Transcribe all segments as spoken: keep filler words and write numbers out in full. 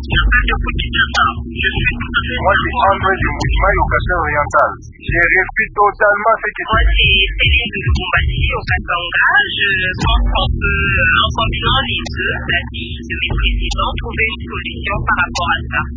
Moi, c'est André du mouvement Occasion Orientale. J'ai repris totalement ce que Moi, c'est Céline de Lukumbasi au Katanga. Je pense qu'on peut, en combinant les deux avis de mes présidents, trouver une solution par rapport à ça.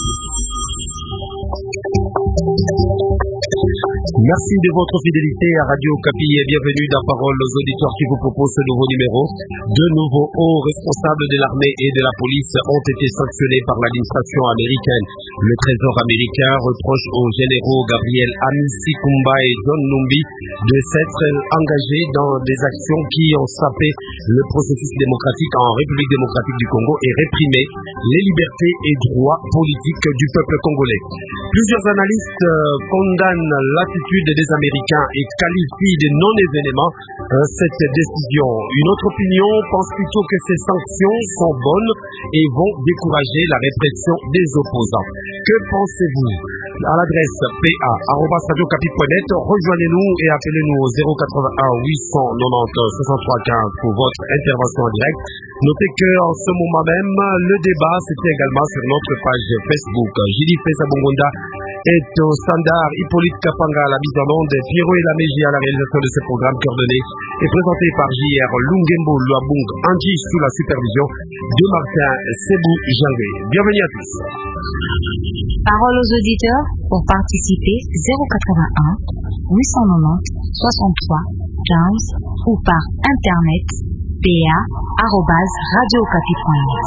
Merci de votre fidélité à Radio Okapi et bienvenue dans Parole aux auditeurs qui vous proposent ce nouveau numéro. De nouveaux hauts responsables de l'armée et de la police ont été sanctionnés par l'administration américaine. Le Trésor américain reproche aux généraux Gabriel Amisi-Kumba et John Numbi de s'être engagés dans des actions qui ont sapé le processus démocratique en République démocratique du Congo et réprimé les libertés et droits politiques du peuple congolais. Plusieurs analystes euh, condamnent l'attitude des Américains et qualifient de non-événement euh, cette décision. Une autre opinion pense plutôt que ces sanctions sont bonnes et vont décourager la répression des opposants. Que pensez-vous? À l'adresse p a arobase radio okapi point net, rejoignez-nous et appelez-nous au zéro quatre-vingt-un huit cent quatre-vingt-dix soixante-trois quinze pour votre intervention en direct. Notez qu'en ce moment même, le débat c'était également sur notre page Facebook. Jili Fesa Bongonda est au standard, Hippolyte Kapanga à la mise en onde, Pierrot et la Mégie à la réalisation de ce programme coordonné et présenté par J R Lungembo Luabung Anji sous la supervision de Martin Sebou Jangé. Bienvenue à tous. Parole aux auditeurs pour participer zéro quatre-vingt-un huit cent quatre-vingt-dix soixante-trois quinze ou par internet p a arobase radio okapi point net.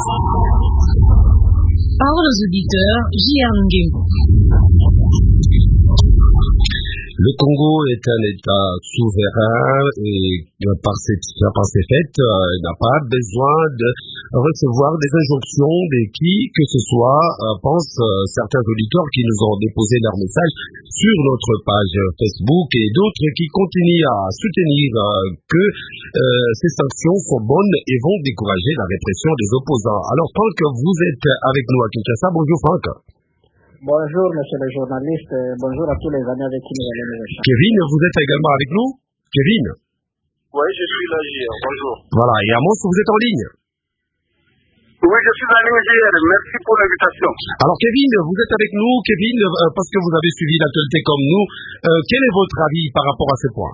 Parole aux auditeurs J R Lungembo. Le Congo est un État souverain et par ses, par ses faits, euh, n'a pas besoin de recevoir des injonctions de qui que ce soit, euh, pensent euh, certains auditeurs qui nous ont déposé leur message sur notre page Facebook et d'autres qui continuent à soutenir euh, que euh, ces sanctions sont bonnes et vont décourager la répression des opposants. Alors Franck, vous êtes avec nous à Kinshasa. Bonjour Franck. Bonjour, monsieur le journaliste. Bonjour à tous les amis avec qui nous allons nous échanger. Kevin, vous êtes également avec nous? Kevin? Oui, je suis là, J R. Bonjour. Voilà, et Amos, vous êtes en ligne? Oui, je suis en ligne, J R. Merci pour l'invitation. Alors, Kevin, vous êtes avec nous, Kevin, euh, parce que vous avez suivi l'actualité comme nous. Euh, quel est votre avis par rapport à ce point?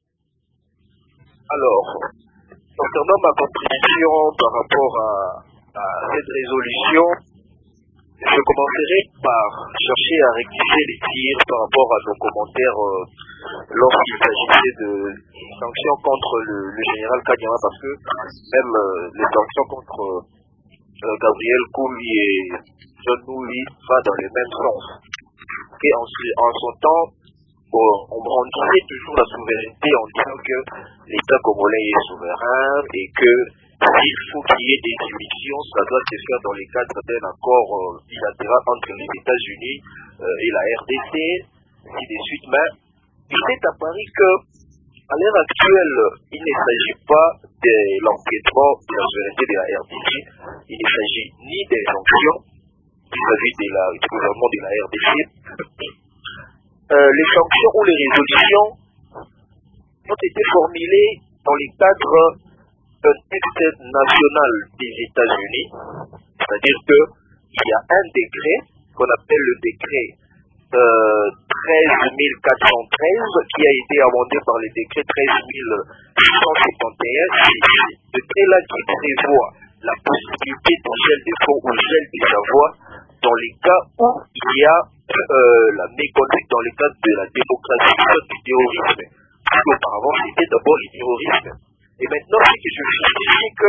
Alors, concernant ma contribution par rapport à, à cette résolution, je commencerai par chercher à rectifier les tirs par rapport à nos commentaires euh, lorsqu'il s'agissait de sanctions contre le, le général Kanyama, parce que même euh, les sanctions contre euh, Gabriel Koumi et John Nouli vont dans le même sens. Et en, en son temps, bon, on brandissait toujours la souveraineté en disant que l'État congolais est souverain et que s'il faut qu'il y ait des juridictions, ça doit se faire dans le cadre d'un accord euh, bilatéral entre les États-Unis euh, et la R D C, ainsi de suite. Mais il s'est apparu que, à l'heure actuelle, il ne s'agit pas de l'empiètement de la souveraineté de la R D C, il ne s'agit ni des sanctions vis-à-vis de la, du gouvernement de la R D C. Euh, les sanctions ou les résolutions ont été formulées dans le cadre d'un texte national des États-Unis, c'est-à-dire qu'il y a un décret qu'on appelle le décret euh, treize mille quatre cent treize qui a été amendé par le décret treize mille six cent soixante et un. C'est ce décret-là qui prévoit la possibilité de gel des fonds ou gel des avoirs dans les cas où il y a euh, la méconnaissance dans le cadre de la démocratie ou du terrorisme. Parce qu'auparavant, c'était d'abord le terrorisme. Et maintenant, c'est que je justifie que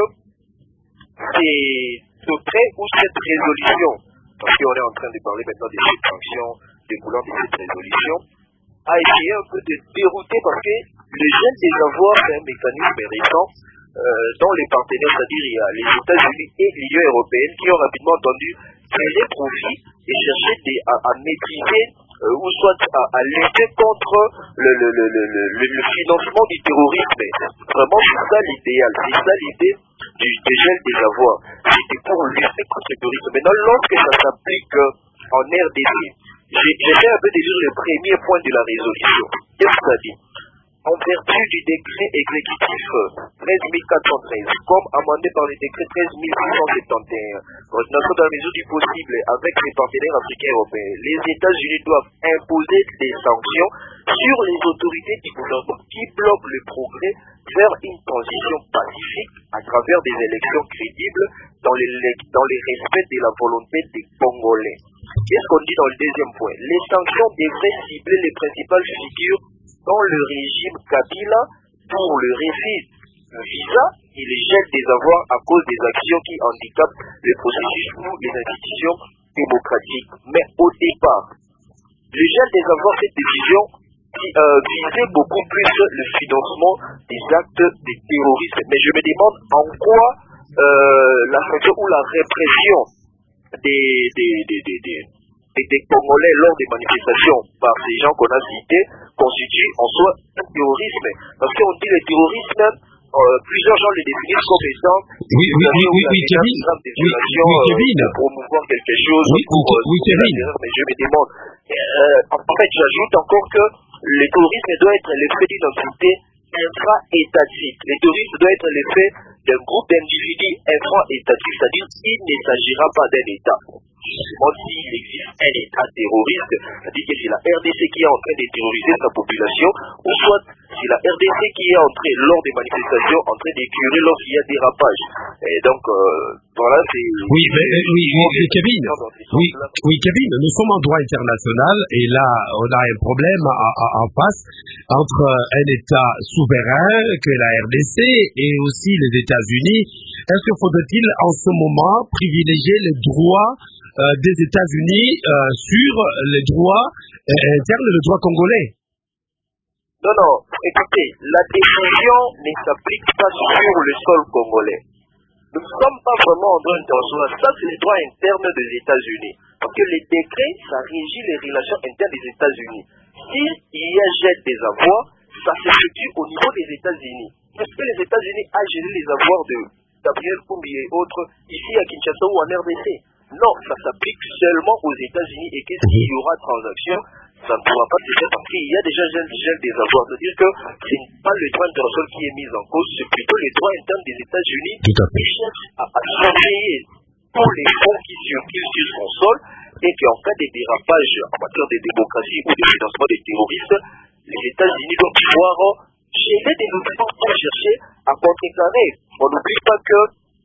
c'est près où cette résolution, parce qu'on est en train de parler maintenant des sanctions découlant de cette résolution, a essayé un peu de dérouter parce que le gel des avoirs, c'est un mécanisme récent euh, dont les partenaires, c'est-à-dire il y a les États-Unis et l'Union européenne qui ont rapidement entendu tirer profit et chercher des, à, à maîtriser euh, ou soit à, à lutter contre le, le, le, le, le, le financement du terrorisme. Vraiment, c'est ça l'idéal, c'est ça l'idée du, du gel des avoirs. C'était pour lutter contre le terrorisme. Maintenant, lorsque ça s'applique en R D C, j'ai fait un peu déjà le premier point de la résolution. Qu'est-ce que ça dit? en vertu du décret exécutif treize mille quatre cent treize, comme amendé par le décret treize mille six cent soixante et un, coordination dans la mesure du possible avec les partenaires africains et européens, les États-Unis doivent imposer des sanctions sur les autorités du gouvernement qui bloquent le progrès vers une transition pacifique à travers des élections crédibles dans les, dans les respects de la volonté des Congolais. Qu'est-ce qu'on dit dans le deuxième point? Les sanctions devraient cibler les principales figures dans le régime Kabila pour le refus de visa et les gel des avoirs à cause des actions qui handicapent le processus ou les institutions démocratiques. Mais au départ, le gel des avoirs, cette décision qui euh, visait beaucoup plus le financement des actes de terrorisme. Mais je me demande en quoi euh, la sanction ou la répression des, des, des, des, des, des, des Congolais lors des manifestations par ces gens qu'on a cités constitue en soi un terrorisme. Parce qu'on dit le terrorisme, euh, plusieurs gens le définissent comme étant oui, oui, oui, oui, oui, Kevin, des violations oui, oui, Kevin. Euh, pour promouvoir quelque chose oui, pour oui, oui, Kevin. Mais je me demande euh, en fait j'ajoute encore que le terrorisme doit être l'effet d'une entité infra-étatique. Le terrorisme doit être l'effet d'un groupe d'individus infra-étatiques, c'est-à-dire qu'il ne s'agira pas d'un État. Même s'il existe un État terroriste, c'est-à-dire que c'est la R D C qui est en train de terroriser sa population, ou soit c'est la R D C qui est en train, lors des manifestations, en train d'écurer lorsqu'il y a des rapages. Et donc, euh, voilà, c'est... Oui, mais, oui, oui, Kevin, oui, oui, Kevin, nous sommes en droit international, et là, on a un problème en face entre un État souverain que la R D C et aussi les États-Unis. Est-ce que faudrait-il en ce moment privilégier les droits euh, des États-Unis euh, sur les droits euh, internes, le droit congolais? Non, non, écoutez, la décision ne s'applique pas sur le sol congolais. Nous ne sommes pas vraiment en droit international. Ça, c'est le droit interne des États-Unis. Parce que les décrets, ça régit les relations internes des États-Unis. S'il y a jet des avoirs, ça s'effectue au niveau des États-Unis. Est-ce que les États-Unis a géré les avoirs de Gabriel Kumbi et autres ici à Kinshasa ou en R D C? Non, ça s'applique seulement aux États-Unis et que s'il y aura transaction, ça ne pourra pas se faire parce qu'il y a déjà gel des avoirs. C'est-à-dire que ce n'est pas le droit international qui est mis en cause, c'est plutôt les droits internes des États-Unis qui cherchent à, à surveiller tous les fonds qui circulent sur son sol et qu'en cas de dérapage en matière de démocratie ou de financement des terroristes, les États-Unis doivent pouvoir gérer des mouvements pour chercher à contrecarrer. On n'oublie pas que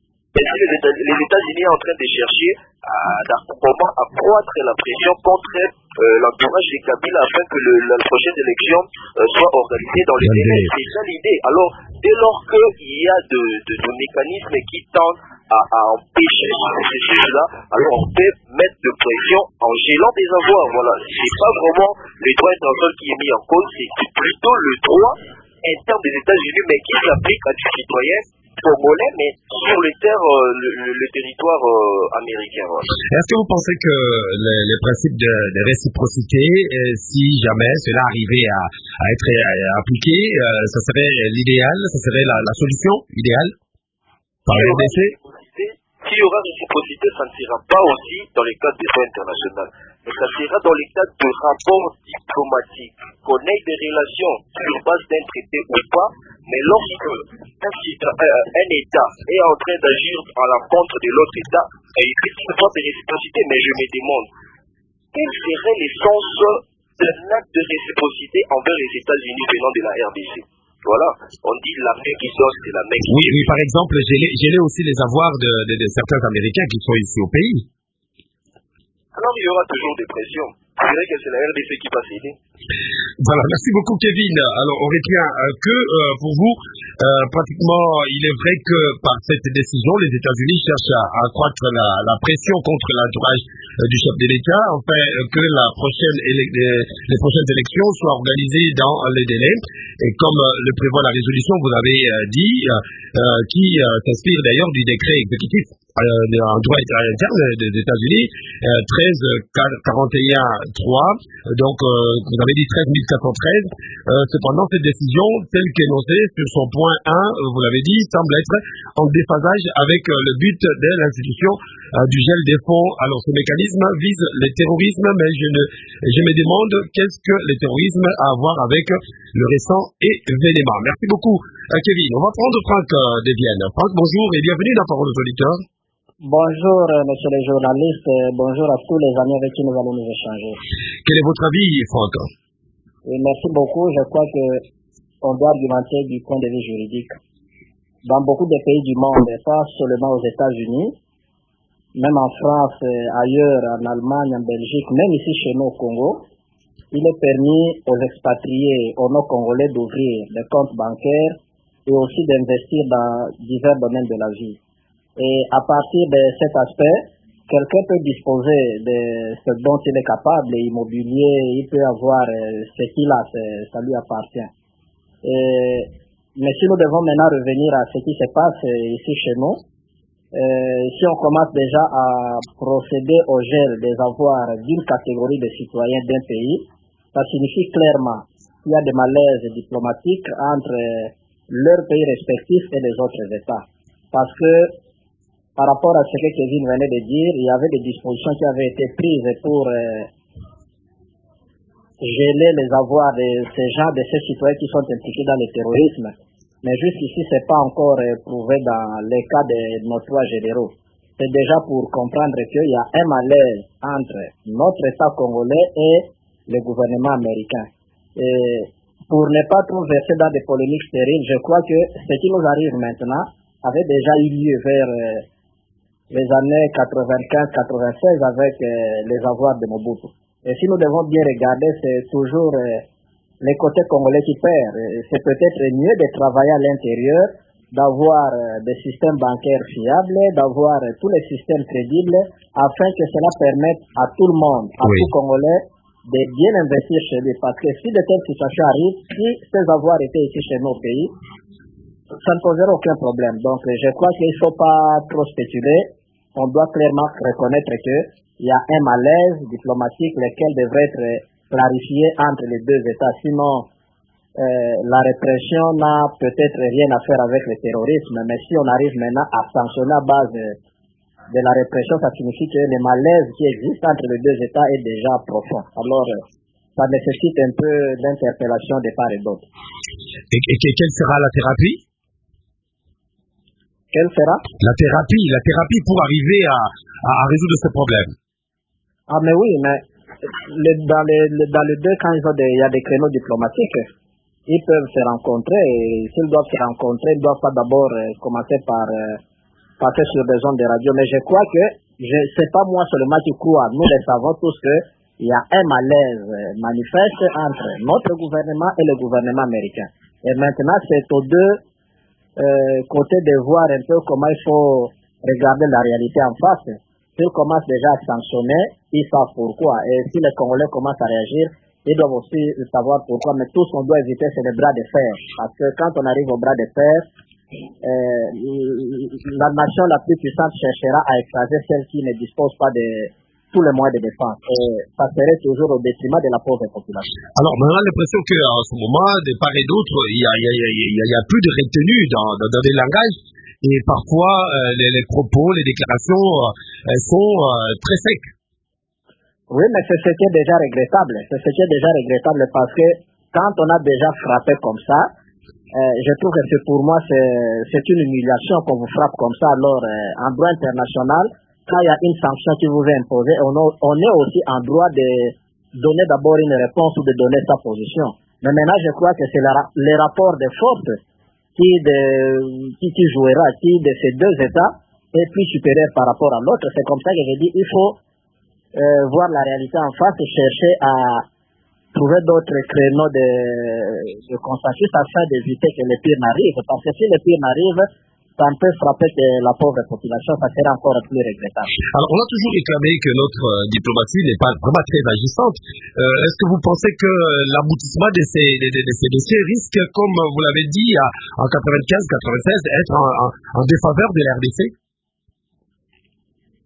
les États-Unis sont en train de chercher à, à comment accroître la pression contre euh, l'entourage de Kabila afin que le, la prochaine élection euh, soit organisée dans les délais. C'est ça l'idée. Alors, dès lors qu'il y a de, de, de mécanismes qui tendent à, à empêcher ce processus-là, alors on peut mettre de pression en gelant des avoirs. Voilà. C'est pas vraiment le droit international qui est mis en cause, c'est plutôt le droit interne des États-Unis, mais qui s'applique à des citoyens congolais, mais sur le, terre, euh, le, le, le territoire euh, américain. Voilà. Est-ce que vous pensez que le, le principe de, de réciprocité, euh, si jamais cela arrivait à, à être à, à appliqué, euh, ça serait l'idéal, ça serait la, la solution idéale par la R D C? S'il y aura réciprocité, ça ne sera pas aussi dans les cadres des droits internationaux, mais ça sera dans les cadres de rapports diplomatiques, qu'on ait des relations sur base d'un traité ou pas, mais lorsque un, un État est en train d'agir à l'encontre de l'autre État, et il peut y avoir des réciprocités, mais je me demande, quel serait le sens d'un acte de réciprocité envers les États-Unis venant de la R D C? Voilà, on dit la main qui donne, c'est la main qui... Oui, oui, par exemple, j'ai aussi les avoirs de, de, de certains Américains qui sont ici au pays. Alors il y aura toujours des pressions. C'est vrai que c'est la R D C qui va s'aider. Voilà, merci beaucoup Kevin. Alors on retient euh, que euh, pour vous, euh, pratiquement, il est vrai que par cette décision, les États-Unis cherchent à, à accroître la, la pression contre l'entourage euh, du chef de l'État, enfin euh, que la prochaine les, les prochaines élections soient organisées dans les délais. Et comme euh, le prévoit la résolution, vous avez euh, dit, euh, euh, qui euh, s'inspire d'ailleurs du décret exécutif en droit interne des États-Unis, euh, treize quarante et un trois, donc euh, vous avez dit treize mille quatre cent treize. Euh, cependant, cette décision, telle qu'énoncée sur son point un, vous l'avez dit, semble être en déphasage avec euh, le but de l'institution euh, du gel des fonds. Alors, ce mécanisme vise le terrorisme, mais je, ne, je me demande qu'est-ce que le terrorisme a à voir avec le récent événement. Merci beaucoup, euh, Kevin. On va prendre Franck euh, Devienne. Franck, bonjour et bienvenue dans Parole aux auditeurs. Bonjour, euh, monsieur les journalistes. Euh, bonjour à tous les amis avec qui nous allons nous échanger. Quel est votre avis, Franck? Et merci beaucoup. Je crois que on doit argumenter du point de vue juridique. Dans beaucoup de pays du monde, et pas seulement aux États-Unis, même en France, euh, ailleurs, en Allemagne, en Belgique, même ici chez nous au Congo, il est permis aux expatriés, aux non-congolais d'ouvrir des comptes bancaires et aussi d'investir dans divers domaines de la vie. Et à partir de cet aspect, quelqu'un peut disposer de ce dont il est capable, immobilier, il peut avoir euh, ce qu'il a, ça lui appartient. Et, mais si nous devons maintenant revenir à ce qui se passe euh, ici chez nous, euh, si on commence déjà à procéder au gel des avoirs d'une catégorie de citoyens d'un pays, ça signifie clairement qu'il y a des malaises diplomatiques entre leurs pays respectifs et les autres États. Parce que par rapport à ce que Kevin venait de dire, il y avait des dispositions qui avaient été prises pour euh, geler les avoirs de ces gens, de ces citoyens qui sont impliqués dans le terrorisme. Mais jusqu'ici, ce n'est pas encore euh, prouvé dans les cas de nos trois généraux. C'est déjà pour comprendre qu'il y a un malaise entre notre État congolais et le gouvernement américain. Et pour ne pas trop verser dans des polémiques stériles, je crois que ce qui nous arrive maintenant avait déjà eu lieu vers euh, les années quatre-vingt-quinze quatre-vingt-seize avec euh, les avoirs de Mobutu. Et si nous devons bien regarder, c'est toujours euh, les côtés congolais qui perdent. C'est peut-être mieux de travailler à l'intérieur, d'avoir euh, des systèmes bancaires fiables, d'avoir euh, tous les systèmes crédibles, afin que cela permette à tout le monde, à oui. tout Congolais, de bien investir chez lui. Parce que si de telles situations arrivent, si ces avoirs étaient ici chez nos pays, ça ne poserait aucun problème. Donc je crois qu'il ne faut pas trop spéculer. On doit clairement reconnaître qu'il y a un malaise diplomatique lequel devrait être clarifié entre les deux États. Sinon, euh, la répression n'a peut-être rien à faire avec le terrorisme, mais si on arrive maintenant à sanctionner à base de, de la répression, ça signifie que le malaise qui existe entre les deux États est déjà profond. Alors, ça nécessite un peu d'interpellation de part et d'autre. Et, et quelle sera la thérapie? Quelle sera La thérapie, la thérapie pour arriver à, à, à résoudre ce problème. Ah mais oui, mais le, dans, les, le, dans les deux cas, il y a des créneaux diplomatiques. Ils peuvent se rencontrer et s'ils doivent se rencontrer, ils ne doivent pas d'abord euh, commencer par euh, passer sur des ondes de radio. Mais je crois que, je sais pas moi seulement qui crois, nous les savons tous qu'il y a un malaise manifeste entre notre gouvernement et le gouvernement américain. Et maintenant, c'est aux deux Euh, côté de voir un peu comment il faut regarder la réalité en face. S'ils commencent déjà à sanctionner, ils savent pourquoi. Et si les Congolais commencent à réagir, ils doivent aussi savoir pourquoi. Mais tout ce qu'on doit éviter, c'est les bras de fer. Parce que quand on arrive au bras de fer, euh, la nation la plus puissante cherchera à écraser celle qui ne dispose pas de tous les moyens de défense. Et ça serait toujours au détriment de la pauvre population. Alors, on a l'impression qu'en ce moment, de part et d'autre, il y a, il y a, il y a, il y a plus de retenue dans, dans, dans des langages. Et parfois, euh, les, les propos, les déclarations euh, sont euh, très secs. Oui, mais c'est ce qui est déjà regrettable. C'est ce qui est déjà regrettable parce que quand on a déjà frappé comme ça, euh, je trouve que c'est pour moi, c'est, c'est une humiliation qu'on vous frappe comme ça. Alors, euh, en droit international, quand il y a une sanction qui vous est imposée, on, a, on est aussi en droit de donner d'abord une réponse ou de donner sa position. Mais maintenant, je crois que c'est la, les rapports de force qui, de, qui, qui jouera, qui de ces deux États est plus supérieur par rapport à l'autre. C'est comme ça que je dis il faut euh, voir la réalité en face et chercher à trouver d'autres créneaux de, de consensus afin d'éviter que le pire n'arrive. Parce que si le pire n'arrive, ça ne peut frapper que la pauvre population, ça serait encore plus regrettable. Alors, on a toujours réclamé que notre euh, diplomatie n'est pas vraiment très agissante. Euh, est-ce que vous pensez que l'aboutissement de ces, de, de, de ces dossiers risque, comme vous l'avez dit, à, en quatre-vingt-quinze quatre-vingt-seize, être en, en, en défaveur de l'R D C?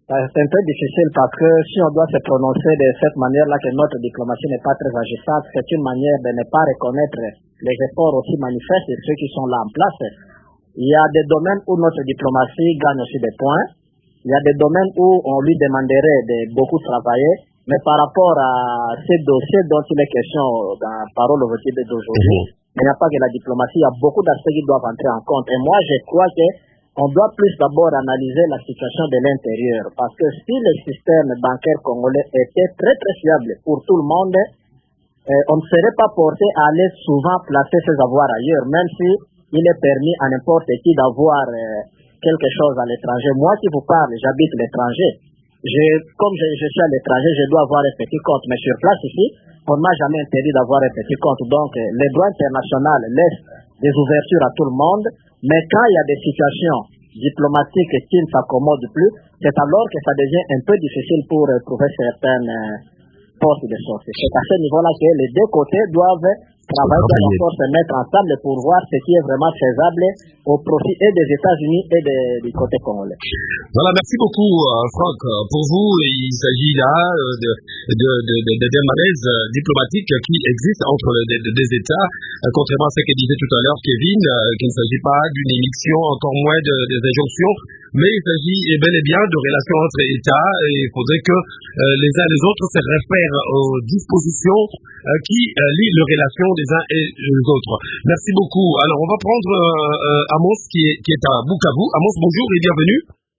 C'est un peu difficile parce que si on doit se prononcer de cette manière-là que notre diplomatie n'est pas très agissante, c'est une manière de ne pas reconnaître les efforts aussi manifestes de ceux qui sont là en place. Il y a des domaines où notre diplomatie gagne aussi des points. Il y a des domaines où on lui demanderait de beaucoup travailler. Mais par rapport à ces dossiers dont il est question dans la parole d'aujourd'hui, mmh. il n'y a pas que la diplomatie, il y a beaucoup d'aspects qui doivent entrer en compte. Et moi, je crois que on doit plus d'abord analyser la situation de l'intérieur, parce que si le système bancaire congolais était très très fiable pour tout le monde, euh, on ne serait pas porté à aller souvent placer ses avoirs ailleurs, même si il est permis à n'importe qui d'avoir euh, quelque chose à l'étranger. Moi qui vous parle, j'habite l'étranger. Je, comme je, je suis à l'étranger, je dois avoir un petit compte, mais sur place ici, on ne m'a jamais interdit d'avoir un petit compte. Donc, euh, les droits internationaux laissent des ouvertures à tout le monde. Mais quand il y a des situations diplomatiques qui ne s'accommodent plus, c'est alors que ça devient un peu difficile pour euh, trouver certaines euh, postes de sortie. C'est à ce niveau-là que les deux côtés doivent travailler de rapport, se mettre ensemble pour voir ce qui est vraiment faisable au profit et des États-Unis et de, du côté congolais. Voilà, merci beaucoup euh, Franck. Pour vous, il s'agit là euh, de, de, de, de, de, de malaises diplomatiques qui existent entre les de, de États, euh, contrairement à ce que disait tout à l'heure Kevin, euh, qu'il ne s'agit pas d'une émission, encore moins de, des injonctions, mais il s'agit eh bel et bien de relations entre États, et il faudrait que euh, les uns et les autres se réfèrent aux dispositions euh, qui euh, lient les relations des uns et les autres. Merci beaucoup. Alors, on va prendre euh, euh, Amos qui est, qui est à Bukavu. Amos, bonjour et bienvenue.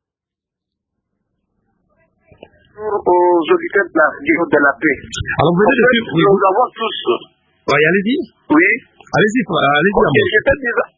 Aux auditeurs de la radio de la paix. Alors, vous venez de suivre. Oui, nous avons tous. Oui, allez-y. Oui. Allez-y, allez-y. Okay, j'étais disant...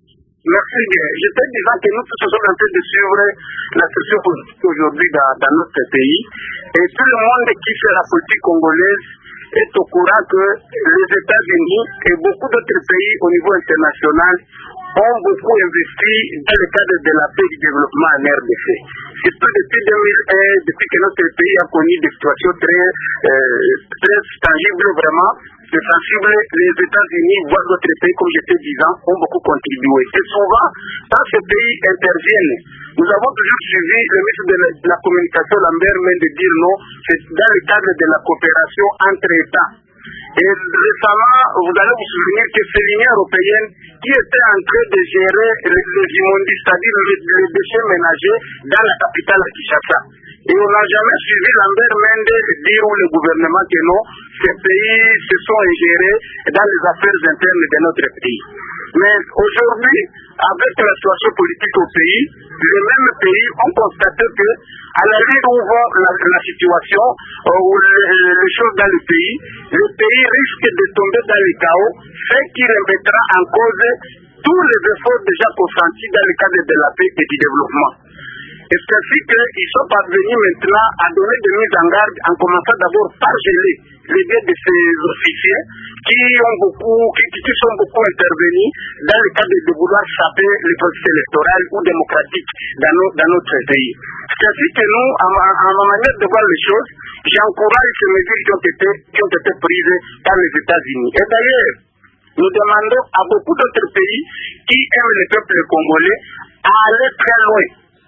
Merci bien. J'étais disant que nous tous sommes en train de suivre la situation politique aujourd'hui dans, dans notre pays. Et tout le monde qui fait la politique congolaise est au courant que les États-Unis et beaucoup d'autres pays au niveau international ont beaucoup investi dans le cadre de la paix et du développement en R D C. Surtout depuis deux mille un, depuis que notre pays a connu des situations très, euh, très tangibles, vraiment, très sensibles, les États-Unis, voire d'autres pays, comme j'étais disant, ont beaucoup contribué. Et souvent, quand ces pays interviennent, nous avons toujours suivi le ministre de la, de la Communication, Lambert, mais de dire non, c'est dans le cadre de la coopération entre États. Et récemment, vous allez vous souvenir que c'est l'Union européenne qui était en train de gérer les, les immondices, c'est-à-dire les, les déchets ménagers dans la capitale à Kinshasa. Et on n'a jamais suivi Lambert Mende dire au gouvernement que non, ces pays se sont ingérés dans les affaires internes de notre pays. Mais aujourd'hui, avec la situation politique au pays, les mêmes pays ont constaté que, à la ligne où va la, la situation, euh, ou les, les choses dans le pays, le pays risque de tomber dans le chaos, ce qui remettra en cause tous les efforts déjà consentis dans le cadre de la paix et du développement. Et c'est ainsi qu'ils sont parvenus maintenant à donner des mises en garde en commençant d'abord par geler les biens de ces officiers qui ont beaucoup, qui, qui sont beaucoup intervenus dans le cadre de vouloir saper le processus électoral ou démocratique dans, nos, dans notre pays. C'est ainsi que nous, à ma, à ma manière de voir les choses, j'encourage ces mesures qui ont été, qui ont été prises par les États-Unis. Et d'ailleurs, nous demandons à beaucoup d'autres pays qui aiment le peuple congolais à aller très loin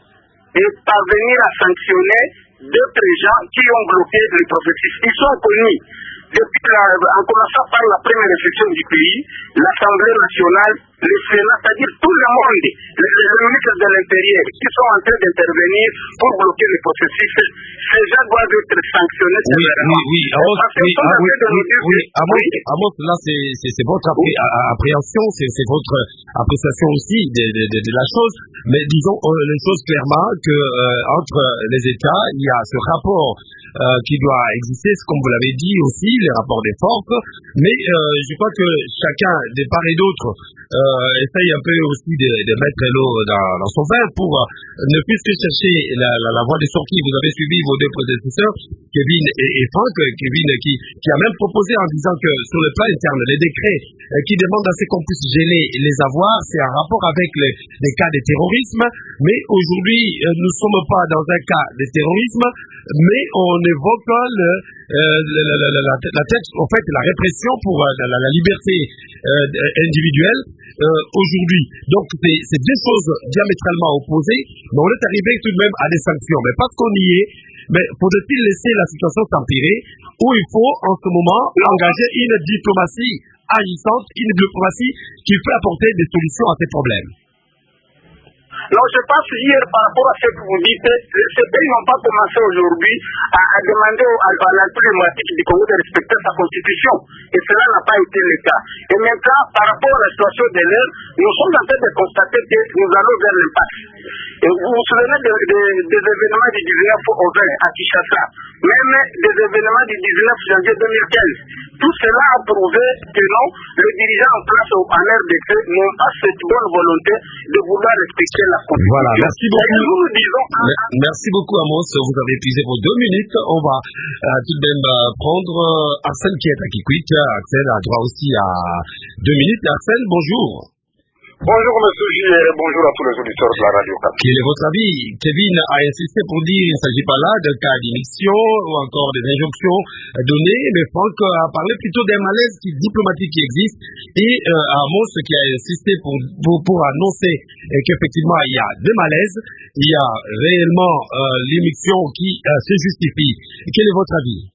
et parvenir à sanctionner d'autres gens qui ont bloqué le processus. Ils sont connus. Depuis la, en commençant par la première réflexion du pays, l'Assemblée nationale, le Sénat, c'est-à-dire tout le monde, les, les ministres de l'Intérieur qui sont en train d'intervenir pour bloquer le processus, ces gens doivent être sanctionnés sévèrement. Oui, oui, Amos, oui, ah, oui, oui, oui, Amos, oui. Amos, là, c'est votre appré oui. appréhension, c'est votre appréciation aussi de, de, de, de la chose, mais disons euh, les choses clairement que euh, entre les États, il y a ce rapport euh, qui doit exister, comme vous l'avez dit aussi, les rapports des forces, mais euh, je crois que chacun, de part et d'autre, euh, essaye un peu aussi de, de mettre l'eau dans, dans son verre pour euh, ne plus que chercher la, la, la voie de sortie. Vous avez suivi vos deux prédécesseurs, Kevin et, et Franck, Kevin qui, qui a même proposé en disant que sur le plan interne, les décrets euh, qui demandent à ce qu'on puisse geler les avoirs, c'est un rapport avec les, les cas de terrorisme, mais aujourd'hui, euh, nous ne sommes pas dans un cas de terrorisme, mais on évoque le, euh, la, la, la, la, la texte, en fait, la répression pour euh, la, la liberté euh, individuelle euh, aujourd'hui. Donc, c'est, c'est deux choses diamétralement opposées, mais on est arrivé tout de même à des sanctions. Mais parce qu'on y est, mais faudrait-il laisser la situation s'empirer, ou il faut en ce moment engager une diplomatie agissante, une diplomatie qui peut apporter des solutions à ces problèmes? Non, je pense hier, par rapport à ce que vous dites, ces pays n'ont pas commencé aujourd'hui à, à demander à, à la problématique du Congo de respecter sa constitution. Et cela n'a pas été le cas. Et maintenant, par rapport à la situation de l'air, nous sommes en train de constater que nous allons vers l'impasse. Et vous vous souvenez de, de, des événements du dix-neuf au vingt à Kinshasa, même des événements du dix-neuf janvier deux mille quinze. Tout cela a prouvé que non, les dirigeants en place en R D C n'ont pas cette bonne volonté de vouloir respecter la constitution. Voilà, merci beaucoup. Nous, nous disons, merci beaucoup, Amos. Vous avez épuisé vos deux minutes. On va euh, tout de même euh, prendre euh, Arsène qui est à Kikwit. Arsène a droit aussi à deux minutes. Arsène, bonjour. Bonjour Monsieur J et bonjour à tous les auditeurs de la radio. Quel est votre avis? Kevin a insisté pour dire qu'il ne s'agit pas là d'un cas d'émission ou encore des injonctions données, mais Franck a parlé plutôt d'un malaise qui, diplomatique qui existe, et euh, Amos qui a insisté pour, pour, pour annoncer euh, qu'effectivement il y a des malaises, il y a réellement euh, l'émission qui euh, se justifie. Quel est votre avis?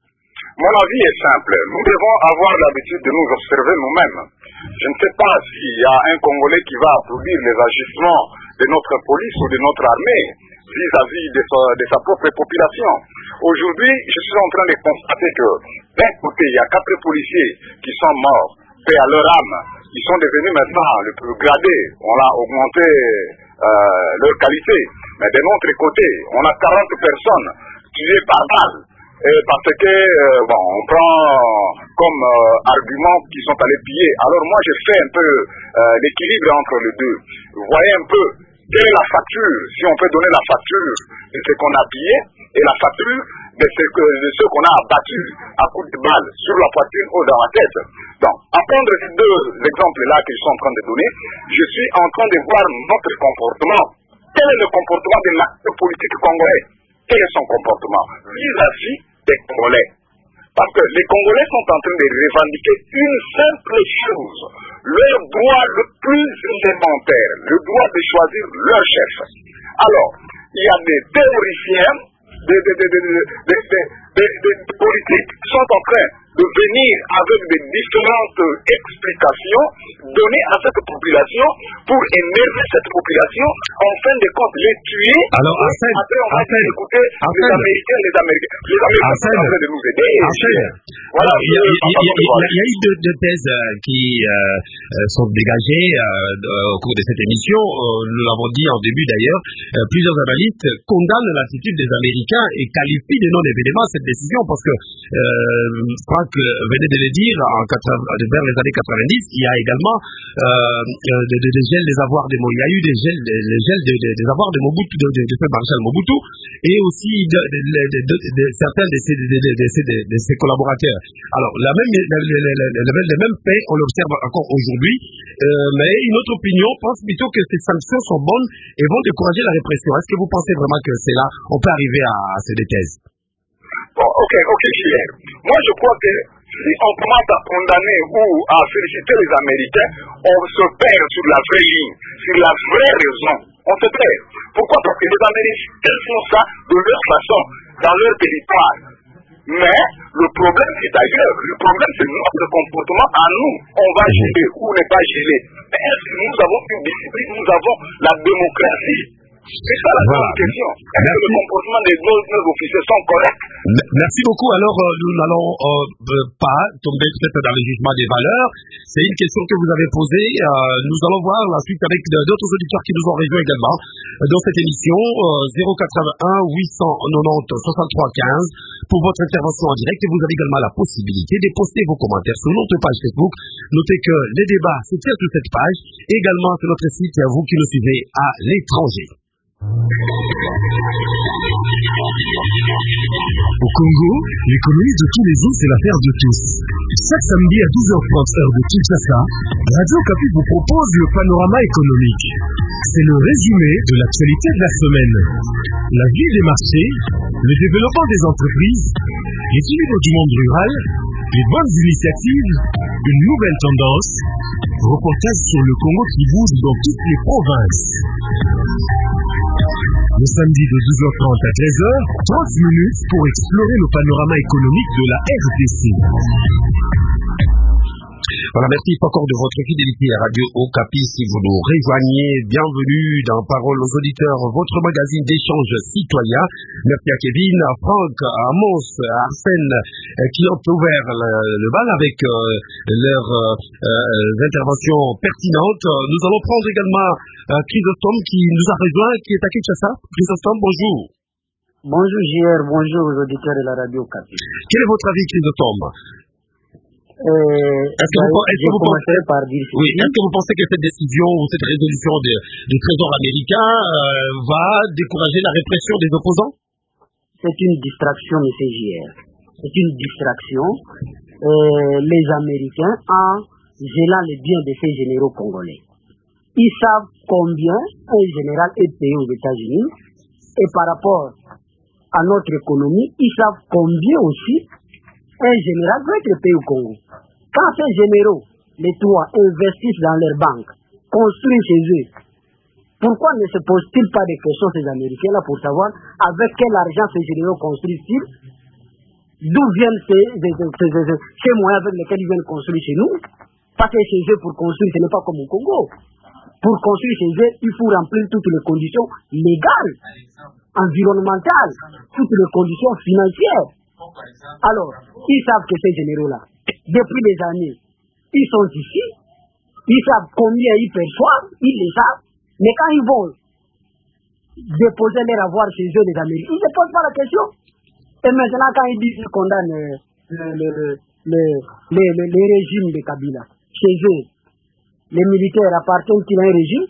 Mon avis est simple. Nous devons avoir l'habitude de nous observer nous-mêmes. Je ne sais pas s'il y a un Congolais qui va applaudir les agissements de notre police ou de notre armée vis-à-vis de sa, de sa propre population. Aujourd'hui, je suis en train de constater que d'un côté, il y a quatre policiers qui sont morts, paix à leur âme. Ils sont devenus maintenant le plus gradés. On a augmenté euh, leur qualité. Mais de l'autre côté, on a quarante personnes tuées par balle. Et parce que, euh, bon, on prend comme euh, argument qu'ils sont allés piller. Alors moi, je fais un peu euh, l'équilibre entre les deux. Vous voyez un peu, quelle est la facture, si on peut donner la facture de ce qu'on a pillé, et la facture de ce, que, de ce qu'on a abattu à coups de balle sur la poitrine ou dans la tête. Donc, à prendre ces deux exemples-là que je suis en train de donner, je suis en train de voir notre comportement. Quel est le comportement de l'acteur politique congolais? Quel est son comportement vis-à-vis des Congolais? Parce que les Congolais sont en train de revendiquer une simple chose, leur droit le plus élémentaire, le droit de choisir leur chef. Alors, il y a des théoriciens, des, des, des, des, des, des, des, des politiques qui sont en train de venir avec des différentes explications données à cette population pour énerver cette population, en fin de compte les tuer. Alors, Arsène, après on va Arsène, écouter Arsène, les Américains, les Américains, les Américains Arsène, sont en train de nous aider. Arsène, voilà, il y a, il y a, il y a, il y a eu deux, deux thèses euh, qui euh, sont dégagées euh, au cours de cette émission. Euh, nous l'avons dit en début d'ailleurs. Euh, plusieurs analystes condamnent l'attitude des Américains et qualifient de non-événement cette décision parce que euh, Franck venait de le dire en vers les années quatre-vingt-dix, il y a également euh, des de, de gels des avoirs de il y a eu des gels des de, gels de, de, des avoirs de Mobutu, de, de, de de Marshal Mobutu, et aussi de, de, de, de, de certains de ses, de, de, de, de, de ses collaborateurs. Alors la même le, le, le, le, le même fait, on l'observe encore aujourd'hui, euh, mais une autre opinion pense plutôt que ces sanctions sont bonnes et vont décourager la répression. Est-ce que vous pensez vraiment que c'est là, on peut arriver à, à ces deux thèses? Bon, ok, ok, Julien. Moi, je crois que si on commence à condamner ou à féliciter les Américains, on se perd sur la vraie ligne, sur la vraie raison. On se perd. Pourquoi? Parce que les Américains font ça de leur façon, dans leur territoire. Mais le problème est ailleurs. Le problème, c'est notre comportement à nous. On va gérer ou ne pas gérer. Mais est-ce que nous avons une discipline, nous avons la démocratie? C'est ça la voilà. question. Est-ce que le comportement des deux officiers sont corrects? Merci beaucoup. Alors, euh, nous n'allons euh, pas tomber peut-être dans le jugement des valeurs. C'est une question que vous avez posée. Euh, nous allons voir la suite avec d'autres auditeurs qui nous ont rejoints également dans cette émission. Euh, zéro quatre-vingt-un huit cent quatre-vingt-dix soixante-trois quinze pour votre intervention en direct. Et vous avez également la possibilité de poster vos commentaires sur notre page Facebook. Notez que les débats se tiennent sur cette page. Également sur notre site, vous qui nous suivez à l'étranger. Au Congo, l'économie de tous les jours, c'est l'affaire de tous. Chaque samedi à douze heures trente heure de Kinshasa, Radio Okapi vous propose le panorama économique. C'est le résumé de l'actualité de la semaine. La vie des marchés, le développement des entreprises, l'équilibre du monde rural, les bonnes initiatives, une nouvelle tendance, reportage sur le Congo qui bouge dans toutes les provinces. Le samedi de douze heures trente à treize heures, trente minutes pour explorer le panorama économique de la R D C. Voilà, merci encore de votre fidélité à Radio Okapi. Si vous nous rejoignez, bienvenue dans Parole aux auditeurs, votre magazine d'échange citoyen. Merci à Kevin, à Franck, à Amos, à Arsène, euh, qui ont ouvert le, le bal avec euh, leurs euh, interventions pertinentes. Nous allons prendre également euh, Chrysostome qui nous a rejoint, qui est à Kinshasa. Chrysostome, bonjour. Bonjour J R, bonjour aux auditeurs de la Radio Okapi. Quel est votre avis, Chrysostome? Euh, est-ce que, vous, est-ce que vous pensez, par dire oui, est-ce que vous pensez que cette décision ou cette résolution de, du Trésor américain euh, va décourager la répression des opposants? C'est une distraction, M. J R. C'est une distraction. Euh, les Américains, en gelant les biens de ces généraux congolais, ils savent combien un général est payé aux États-Unis, et par rapport à notre économie, ils savent combien aussi un général doit être payé au Congo. Quand ces généraux, les trois, investissent dans leurs banques, construisent chez eux, pourquoi ne se posent-ils pas des questions ces Américains-là pour savoir avec quel argent ces généraux construisent-ils, d'où viennent ces, ces, ces, ces, ces moyens avec lesquels ils viennent construire chez nous? Parce que chez eux, pour construire, ce n'est pas comme au Congo. Pour construire chez eux, il faut remplir toutes les conditions légales, environnementales, toutes les conditions financières. Alors, ils savent que ces généraux-là, depuis des années, ils sont ici, ils savent combien ils perçoivent, ils les savent, mais quand ils vont déposer leur avoir chez eux, les Américains, ils ne posent pas la question. Et maintenant, quand ils disent qu'ils condamnent le, le, le, le, le, le, le régime de Kabila, chez eux, les militaires appartiennent-ils à un régime?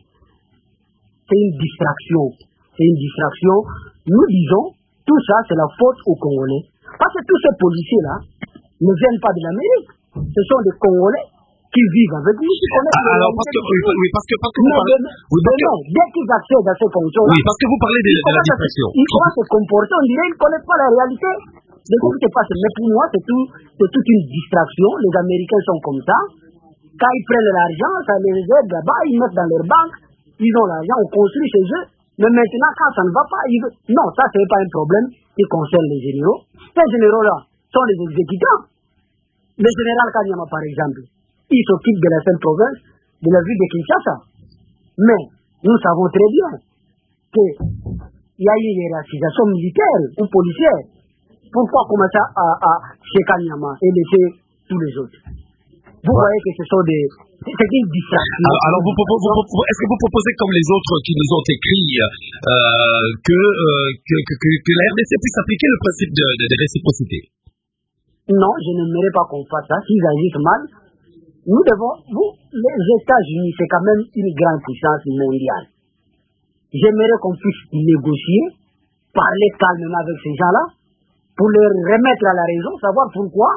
C'est une distraction. C'est une distraction. Nous disons, tout ça, c'est la faute aux Congolais. Parce que tous ces policiers-là ne viennent pas de l'Amérique. Ce sont des Congolais qui vivent avec nous. Ah, alors, parce que, oui, oui, parce que, parce que vous mais parlez... de, oui, parce de, que, dès qu'ils accèdent à ces conditions-là... Oui, parce que vous parlez de, de la distraction. Ils commencent à se comporter, on dirait qu'ils ne connaissent pas la réalité de ce qui se passe. Mais pour moi, c'est tout, c'est toute une distraction. Les Américains sont comme ça. Quand ils prennent l'argent, ça les aide là-bas, ils mettent dans leur banque, ils ont l'argent, on construit chez eux. Mais maintenant, quand ça ne va pas, ils... non, ça, ce n'est pas un problème qui concerne les généraux. Ces généraux-là sont les exécutants. Le général Kanyama, par exemple, il s'occupe de la seule province de la ville de Kinshasa. Mais nous savons très bien qu'il y a eu une hiérarchisation militaire ou policière. Pourquoi commencer à, à chez Kanyama et laisser tous les autres? Vous ouais. voyez que ce sont des... C'est une distraction. Alors, alors vous, vous, vous, vous, est-ce que vous proposez, comme les autres qui nous ont écrit, euh, que, euh, que, que, que, que la R D C puisse appliquer le principe de, de, de réciprocité? Non, je n'aimerais pas qu'on fasse ça. S'ils agissent mal, nous devons... Vous, les États-Unis, c'est quand même une grande puissance mondiale. J'aimerais qu'on puisse négocier, parler calmement avec ces gens-là, pour leur remettre à la raison, savoir pourquoi,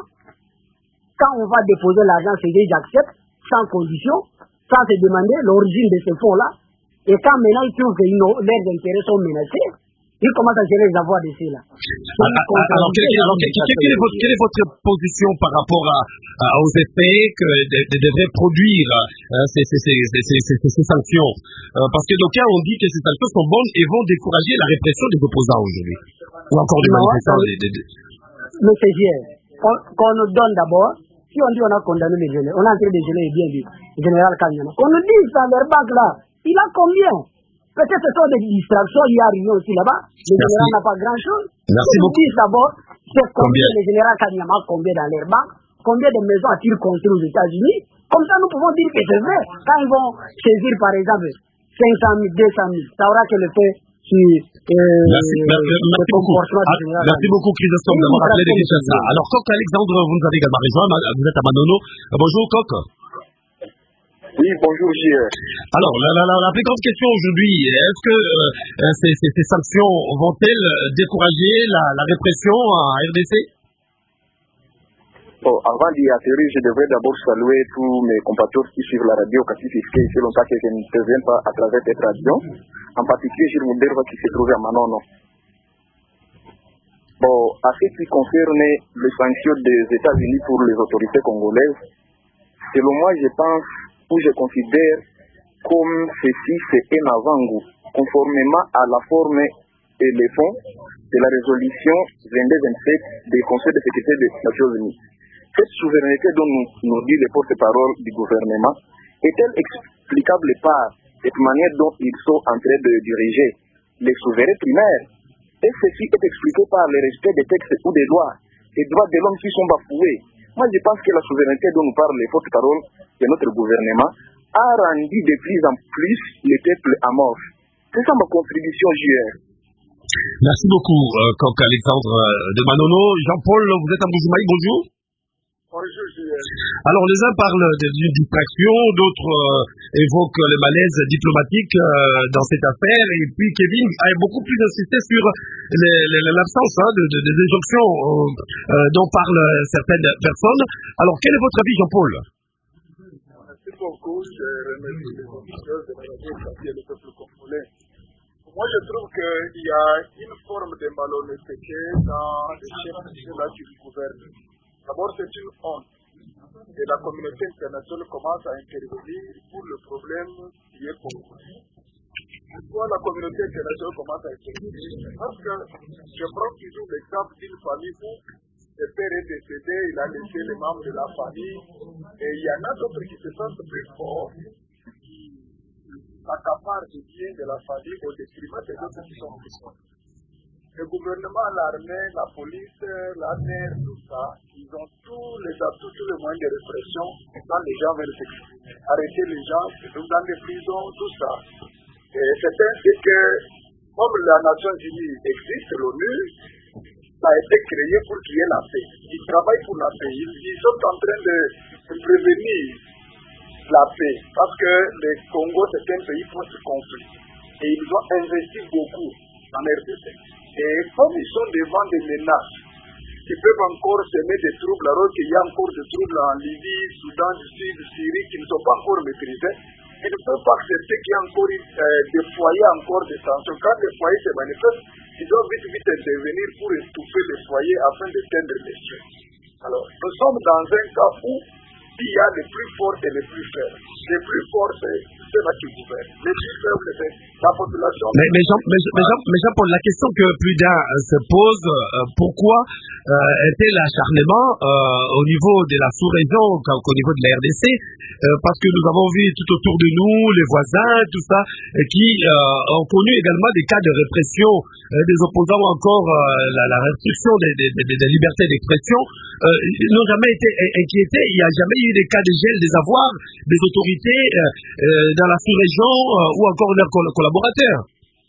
quand on va déposer l'argent, c'est qu'ils acceptent, sans condition, sans se demander l'origine de ces fonds-là. Et quand maintenant ils trouvent que leurs intérêts sont menacés, ils commencent à gérer les avoirs de ceux-là. Alors, alors, quelle, alors quelle, quelle, est votre, quelle est votre position par rapport à, à, aux effets que de, de, devraient produire euh, ces, ces, ces, ces, ces, ces sanctions euh, parce que d'aucuns ont dit que ces sanctions sont bonnes et vont décourager la répression des opposants aujourd'hui. Ou encore des manifestants. Des, des, des... Monsieur Gier, qu'on, qu'on nous donne d'abord. Si on dit on a condamné les jeunes, on a entré des jeunes et bien vu, le général Kanyama. Qu'on nous dise dans leur banque là, il a combien? Peut-être ce sont des distractions, il y a rien aussi là-bas. Le général n'a pas grand-chose. Merci Qu'on nous beaucoup. dise d'abord, c'est combien, combien le général Kanyama a combien dans leur banque, combien de maisons a-t-il construit aux États-Unis. Comme ça, nous pouvons dire que c'est vrai. Quand ils vont saisir, par exemple, cinq cent mille, deux cent mille, ça aura que le fait sur euh, merci, merci, merci beaucoup. Ah, merci beaucoup, Chrysostome, d'avoir appelé de Kinshasa. Alors, Coq Alexandre, vous nous avez également rejoint. Vous êtes à Manono. Bonjour, Coq. Oui, bonjour, J R. Alors, la, la, la, la plus grande question aujourd'hui, est-ce que euh, ces, ces, ces sanctions vont-elles décourager la, la répression à R D C? Bon, avant d'y atterrir, je devrais d'abord saluer tous mes compatriotes qui suivent la radio Kassi Fiske, ici longtemps que je n'interviens pas à travers cette radio, en particulier Gilles Mouderva qui se trouve à Manono. Bon, à ce qui concerne les sanctions des États-Unis pour les autorités congolaises, selon moi, je pense ou je considère comme ceci c'est un avant-goût, conformément à la forme et le fond de la résolution vingt-deux vingt-sept du Conseil de sécurité des Nations Unies. Cette souveraineté dont nous, nous dit les porte-parole du gouvernement est-elle explicable par cette manière dont ils sont en train de diriger les souverains primaires? Et ceci est expliqué par le respect des textes ou des lois, les droits de l'homme qui sont bafoués. Moi, je pense que la souveraineté dont nous parlent les porte-paroles de notre gouvernement a rendu de plus en plus les peuples amorphes. C'est ça ma contribution, J R. Merci beaucoup, euh, Coq Alexandre de Manono. Jean-Paul, vous êtes à Mbujimayi, bonjour. Bonjour, J R. Alors, les uns parlent d'une distraction, d'autres euh, évoquent le malaise diplomatique euh, dans cette affaire, et puis Kevin a beaucoup plus insisté sur l'absence hein, de, de, des injonctions euh, euh, dont parlent certaines personnes. Alors, quel est votre avis, Jean-Paul? Merci beaucoup, je remercie les auditeurs de la radio Kassi et le peuple congolais. Moi, je trouve qu'il y a une forme de malhonnêteté dans les chefs là qui nous gouvernent. D'abord, c'est une honte. Et la communauté internationale commence à intervenir pour le problème qui est congolais. Pourquoi la communauté internationale commence à intervenir? Parce que je prends toujours l'exemple d'une famille où le père est décédé, il a laissé les membres de la famille, et il y en a d'autres qui se sentent plus forts, qui s'accaparent des biens de la famille au détriment des autres qui sont plus forts. Le gouvernement, l'armée, la police, la mer, tout ça, ils ont tous les atouts, tous les moyens de répression quand les gens veulent s'exprimer. Arrêter les gens, dans les prisons, tout ça. Et c'est ainsi que, comme la Nations Unies existe, l'ONU, ça a été créé pour qu'il y ait la paix. Ils travaillent pour la paix. Ils, ils sont en train de, de prévenir la paix. Parce que le Congo, c'est un pays post-conflit. Et ils ont investi beaucoup en R D C. Et comme ils sont devant des menaces qui peuvent encore semer des troubles, alors qu'il y a encore des troubles en Libye, Soudan du Sud, Syrie, qui ne sont pas encore maîtrisés, ils ne peuvent pas accepter qu'il y ait encore euh, des foyers, encore des tensions. Quand les foyers se manifestent, ils doivent vite, vite intervenir pour étouffer les foyers afin d'éteindre les feux. Alors, nous sommes dans un cas où il y a les plus forts et les plus faibles. Les plus forts, c'est ceux-là qui gouvernent. Les plus faibles, c'est la population. Mais, mais, Jean, mais, mais, Jean, mais Jean-Paul, la question que plus d'un euh, se pose, euh, pourquoi euh, était l'acharnement euh, au niveau de la sous-région qu'au niveau de la R D C, euh, parce que nous avons vu tout autour de nous, les voisins, tout ça, euh, qui euh, ont connu également des cas de répression euh, des opposants ou encore euh, la, la restriction des, des, des, des libertés d'expression, euh, n'ont jamais été inquiétés. Il n'y a jamais eu des cas de gel des avoirs des autorités euh, euh, dans la sous-région euh, ou encore leurs coll collaborateurs.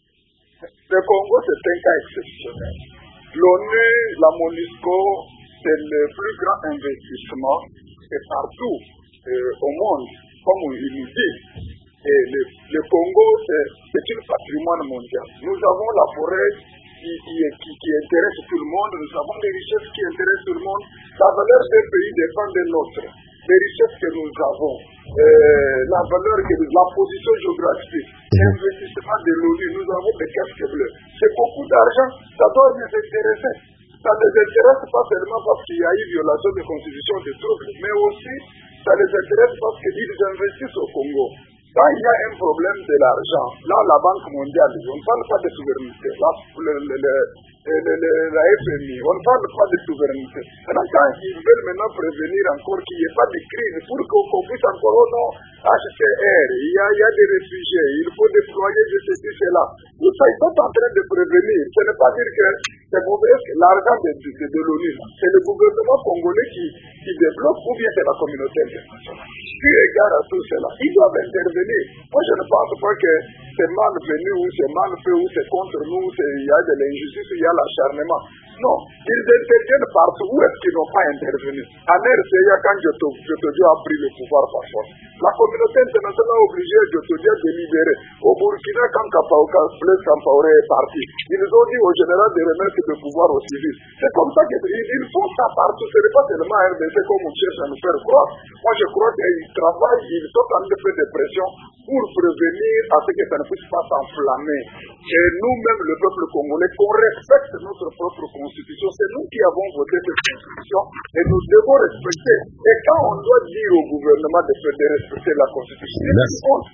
Le Congo, c'est un cas exceptionnel. L'ONU, la MONUSCO, c'est le plus grand investissement et partout euh, au monde, comme il nous dit. Et le, le Congo, c'est un patrimoine mondial. Nous avons la forêt qui, qui, qui, qui intéresse tout le monde, nous avons des richesses qui intéressent tout le monde. La valeur d'un pays dépend de l'autre. Les richesses que nous avons, euh, la valeur, que nous, la position géographique, l'investissement de l'ONU, nous avons des casques bleus. C'est beaucoup d'argent, ça doit nous intéresser. Ça ne les intéresse pas seulement parce qu'il y a eu violation de constitution des troubles, mais aussi ça les intéresse parce qu'ils investissent au Congo. Quand il y a un problème de l'argent, là, la Banque mondiale, on ne parle pas de souveraineté. Là, le, le, le, le, le, la F M I, on ne parle pas de souveraineté. Maintenant, quand ils veulent maintenant prévenir encore qu'il n'y ait pas de crise, pour qu'on puisse encore, oh non, H C R, il y a, il y a des réfugiés, il faut déployer de ceci, cela. Tout ça, ils sont en train de prévenir. Ce n'est pas dire que c'est mauvais, l'argent de, de, de, de l'ONU, c'est le gouvernement congolais qui, qui développe ou bien c'est la communauté internationale. Puis égard à tout cela, ils doivent intervenir. Moi, je ne pense pas que c'est mal venu ou c'est mal fait ou c'est contre nous, il y a de l'injustice, il y a l'acharnement. Non, ils interviennent partout. Où est-ce qu'ils n'ont pas intervenu? En R C A, quand Jotodio a pris le pouvoir par force, la communauté internationale international obligé de te dire de libérer. Au Burkina, quand Blaise Compaoré est parti, ils ont dit au général de remettre le pouvoir aux civils. C'est comme ça qu'ils font ça partout. Ce n'est pas seulement R D C comme on cherche à nous faire croire. Moi, je crois qu'ils travaillent, ils sont en train de faire des pressions pour prévenir à ce que ça ne puisse pas s'enflammer. Et nous-mêmes, le peuple congolais, qu'on respecte notre propre constitution. C'est nous qui avons voté cette constitution et nous devons respecter. Et quand on doit dire au gouvernement de, de respecter la constitution, c'est honte.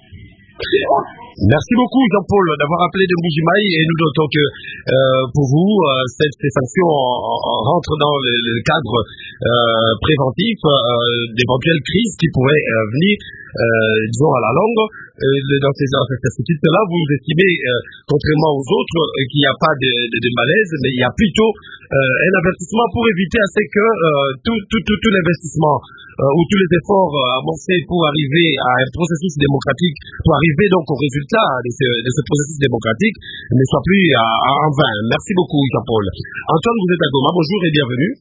Merci beaucoup Jean-Paul d'avoir appelé de Mbujimaï, et nous notons que euh, pour vous euh, cette, ces sanctions rentrent dans le, le cadre euh, préventif euh, d'éventuelles crises qui pourraient euh, venir euh, disons à la longue. Euh, dans ces instituts-là, vous estimez, euh, contrairement aux autres, euh, qu'il n'y a pas de, de, de malaise, mais il y a plutôt euh, un avertissement pour éviter à ce que euh, tout, tout, tout, tout l'investissement euh, ou tous les efforts euh, amorcés pour arriver à un processus démocratique, pour arriver donc au résultat de ce, de ce processus démocratique, ne soit plus à, à, en vain. Merci beaucoup Jean-Paul. Antoine, vous êtes à Goma, bonjour et bienvenue.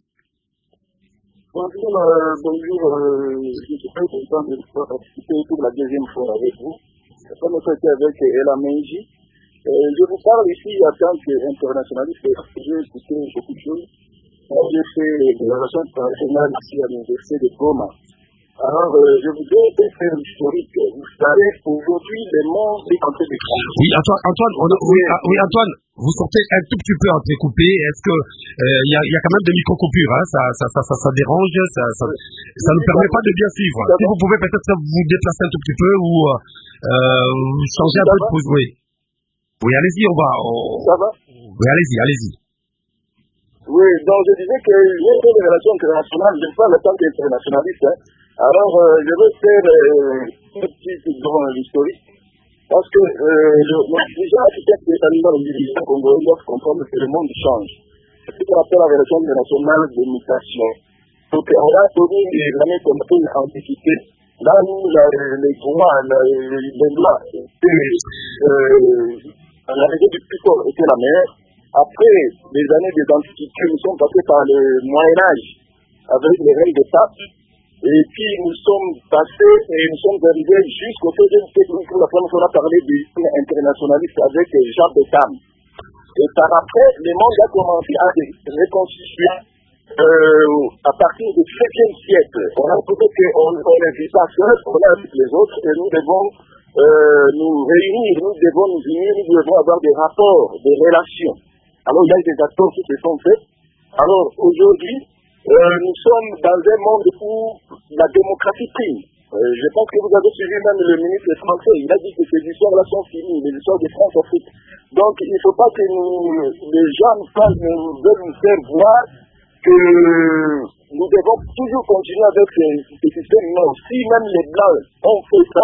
Bonjour, euh, bonjour, euh, je suis très content de participer pour la deuxième fois avec vous. Comme on était avec Ella Menji, euh, je vous parle ici en tant qu'internationaliste, j'ai écouté beaucoup de choses. J'ai fait des relations internationales ici à l'université de Goma. Alors, euh, je voudrais faire l'historique. Vous savez, aujourd'hui, le monde est en train de changer. Oui, Antoine, Antoine, on, oui, oui, Antoine, vous sortez un tout petit peu entrecoupé. Est-ce que il euh, y, y a quand même des micro-coupures, hein, ça, ça, ça, ça, ça dérange, ça, ça, ça ne permet pas de bien suivre. Si vous pouvez peut-être vous déplacer un tout petit peu ou euh, changer un peu de pause, oui. Oui, allez-y, on va. On... Ça va? Oui, allez-y, allez-y. Oui, donc je disais que j'ai fait des relations internationales, je parle en tant qu'internationaliste, hein. Alors, euh, je vais faire euh, une petite historique, parce que euh, déjà, architecte des talibans de l'Union congolaise doivent comprendre que le monde change. C'est ce qu'on appelle la relation internationale de mutation. Donc, on a connu des années qu'on appelle l'antiquité, là où la, les droits, la, les lois, euh, la règle du plus fort était la meilleure. Après les années des antiquités, nous sommes passés par le Moyen-Âge, avec les règles d'État. Et puis nous sommes passés et nous sommes arrivés jusqu'au deuxième siècle où la première fois on a parlé du internationaliste avec Jean Bétham. Et par après, le monde a commencé à se reconstituer euh, à partir du septième siècle. On a trouvé qu'on ne vit pas seul, on est avec les autres et nous devons euh, nous réunir, nous devons nous unir, nous devons avoir des rapports, des relations. Alors il y a des accords qui se sont faits. Alors aujourd'hui, Euh, nous sommes dans un monde où la démocratie prime. Euh, je pense que vous avez suivi même le ministre français. Il a dit que ces histoires-là sont finies, les histoires de France-Afrique. Donc il ne faut pas que nous, les gens nous, nous veulent nous faire voir que nous devons toujours continuer avec ces, ces systèmes. Non, si même les Blancs ont fait ça,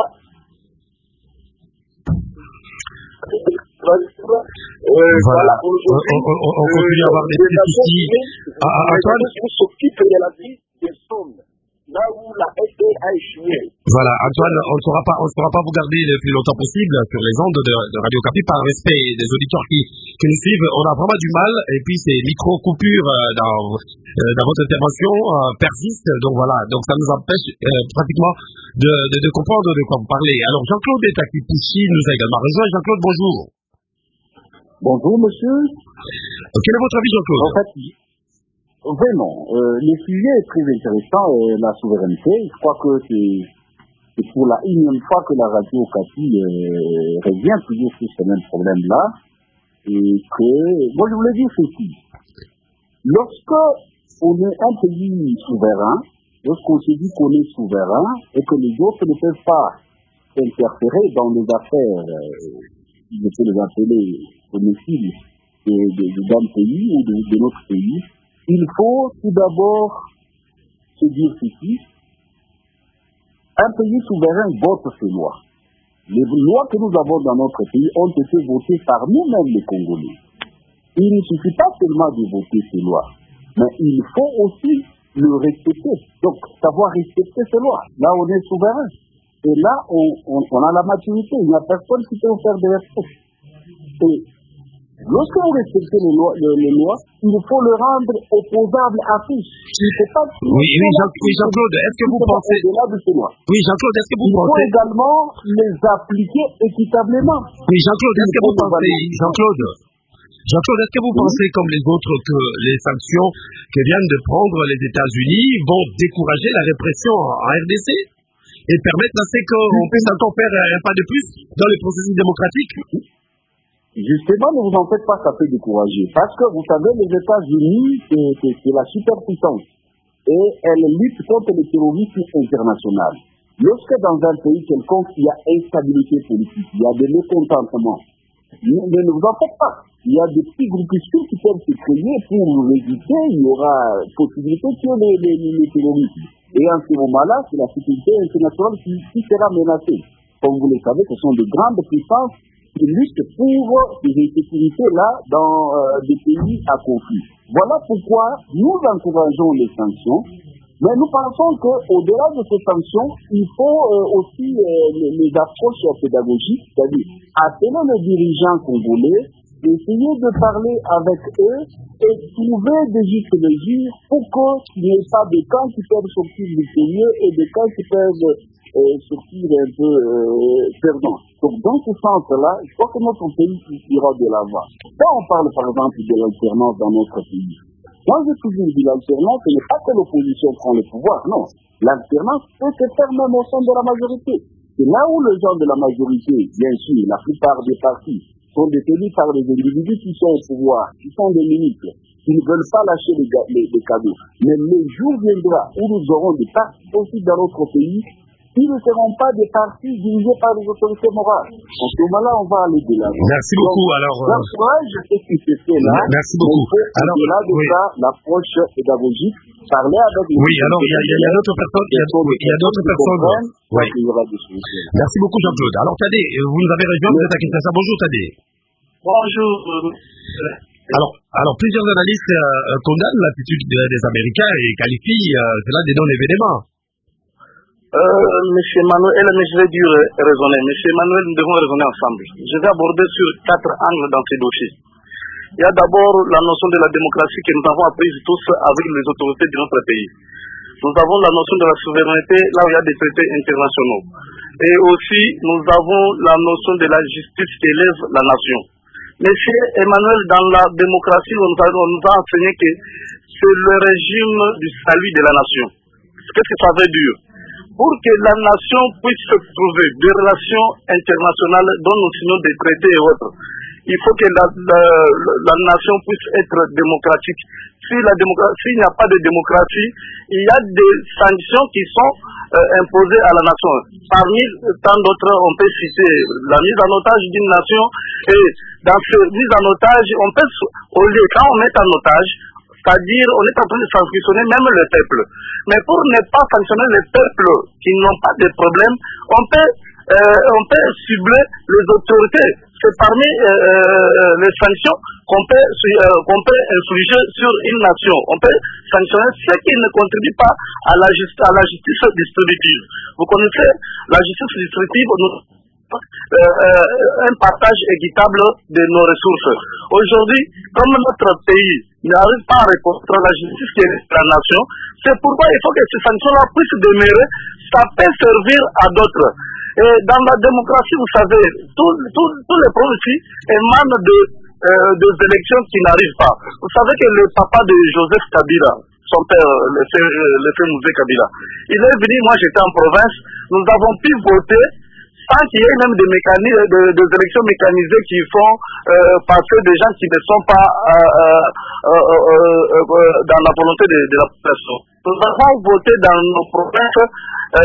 Euh, voilà, on, on, on, on continue à avoir des petits soucis. Antoine s'occupe de la vie des hommes, là où la F D a échoué. Voilà, Antoine, on ne saura pas, on ne saura pas vous garder le plus longtemps possible sur les ondes de, de Radio Okapi par respect des auditeurs qui, qui nous suivent. On a vraiment du mal, et puis ces micro-coupures dans, dans votre intervention euh, persistent. Donc voilà, donc ça nous empêche euh, pratiquement de, de, de comprendre de quoi vous parlez. Alors Jean-Claude Etakipuchi nous a également rejoint. Jean-Claude, bonjour. Bonjour monsieur. Quel est votre avis, Jean-Claude? En fait, vraiment, euh, le sujet est très intéressant, euh, la souveraineté. Je crois que c'est, c'est pour la énième fois que la radio Okapi euh, revient toujours sur ce même problème-là. Et que, moi je voulais dire ceci. Lorsque on est un pays souverain, lorsqu'on se dit qu'on est souverain et que les autres ne peuvent pas interférer dans les affaires, euh, je peux les appeler domiciles d'un pays ou de, de notre pays, il faut tout d'abord se dire ceci. Un pays souverain vote ses lois. Les lois que nous avons dans notre pays ont été votées par nous-mêmes les Congolais. Il ne suffit pas seulement de voter ces lois, mais il faut aussi le respecter. Donc, savoir respecter ces lois. Là, on est souverain. Et là, on, on, on a la maturité. Il n'y a personne qui peut faire des reproches. Et Lorsque vous respectez les lois, les, les lois, il faut le rendre opposable à tous. Il ne faut pas... Oui, oui, Jean, oui, Jean-Claude, est-ce que vous pensez... De ces lois. Oui, Jean-Claude, est-ce que vous il pensez... Il faut également les appliquer équitablement. Oui, Jean-Claude, est-ce que vous pensez... Jean-Claude, Jean-Claude, est-ce que vous oui. pensez, comme les autres, que les sanctions que viennent de prendre les États-Unis vont décourager la répression en R D C et permettre à ce qu'on puisse encore faire un pas de plus dans le processus démocratique? Justement, ne vous en faites pas, ça peut décourager. Parce que, vous savez, les États-Unis, c'est la superpuissance. Et elle lutte contre le terrorisme international. Lorsque dans un pays quelconque, il y a instabilité politique, il y a des mécontentements, ne, ne vous en faites pas. Il y a des petits groupuscules qui peuvent se créer pour résister. Il y aura possibilité que les, les, les terroristes. Et en ce moment-là, c'est la sécurité internationale qui, qui sera menacée. Comme vous le savez, ce sont de grandes puissances qui luttent pour ces insécurités-là dans euh, des pays à conflit. Voilà pourquoi nous encourageons les sanctions. Mais nous pensons qu'au-delà de ces sanctions, il faut euh, aussi euh, les, les approches pédagogiques, c'est-à-dire appeler les dirigeants congolais, essayer de parler avec eux et trouver des justes mesures pour qu'il n'y ait pas de camps qui peuvent sortir du sérieux et des camps qui peuvent euh, sortir un peu euh, perdants. Donc dans ce sens-là, je crois que notre pays ira de l'avant. Quand on parle par exemple de l'alternance dans notre pays, moi j'ai toujours dit l'alternance, ce n'est pas que l'opposition prend le pouvoir, non. L'alternance peut se faire même au sein de la majorité. C'est là où les gens de la majorité, bien sûr, la plupart des partis, sont détenus par des individus qui sont au pouvoir, qui sont des ministres, qui ne veulent pas lâcher les, les, les cadeaux. Mais le jour viendra où nous aurons des partis aussi dans notre pays, qui ne seront pas des partis dirigés par les autorités morales. En ce moment-là, on va aller de l'avant. Merci beaucoup. Donc, alors, euh... je sais ce qui se fait là. Merci beaucoup. Alors, au-delà de oui. ça, l'approche pédagogique, parler avec les... Oui, alors, il y a, y a d'autres personnes. Il y a, oui, y a d'autres personnes. Oui. Merci beaucoup, Jean-Claude. Alors, Tadé, vous nous avez rejoint, vous êtes à Kinshasa. Bonjour, Tadé. Bonjour. Alors, alors plusieurs analystes euh, condamnent l'attitude des Américains et qualifient euh, cela des non-événements. Euh, Monsieur Emmanuel, mais je vais dire raisonner. Monsieur Emmanuel, nous devons raisonner ensemble. Je vais aborder sur quatre angles dans ces dossiers. Il y a d'abord la notion de la démocratie que nous avons apprise tous avec les autorités de notre pays. Nous avons la notion de la souveraineté là où il y a des traités internationaux. Et aussi, nous avons la notion de la justice qui élève la nation. Monsieur Emmanuel, dans la démocratie, on nous a, on nous a enseigné que c'est le régime du salut de la nation. Qu'est-ce que ça veut dire? Pour que la nation puisse se trouver des relations internationales dont nous signons des traités et autres, il faut que la, la, la nation puisse être démocratique. Si la démocratie, s'il n'y a pas de démocratie, il y a des sanctions qui sont euh, imposées à la nation. Parmi tant d'autres, on peut citer la mise en otage d'une nation. Et dans cette mise en otage, on peut, au lieu, quand on met en otage, c'est-à-dire, on est en train de sanctionner même le peuple. Mais pour ne pas sanctionner les peuples qui n'ont pas de problème, on peut, euh, on peut cibler les autorités. C'est parmi euh, les sanctions qu'on peut, euh, qu'on peut infliger sur une nation. On peut sanctionner ceux qui ne contribuent pas à la, juste, à la justice distributive. Vous connaissez la justice distributive, nous, euh, euh, un partage équitable de nos ressources. Aujourd'hui, comme notre pays n'arrive pas à répondre à la justice qui est la nation, c'est pourquoi il faut que ces sanctions-là puissent demeurer. Ça peut servir à d'autres. Et dans la démocratie, vous savez, tous les problèmes ici émanent de, euh, des élections qui n'arrivent pas. Vous savez que le papa de Joseph Kabila, son père, le frère Mouzé Kabila, il est venu, moi j'étais en province, nous avons pu voter sans qu'il y ait même des, mécanismes, des, des élections mécanisées qui font euh, passer des gens qui ne sont pas euh, euh, euh, euh, dans la volonté de, de la population. Nous avons voté dans nos provinces euh,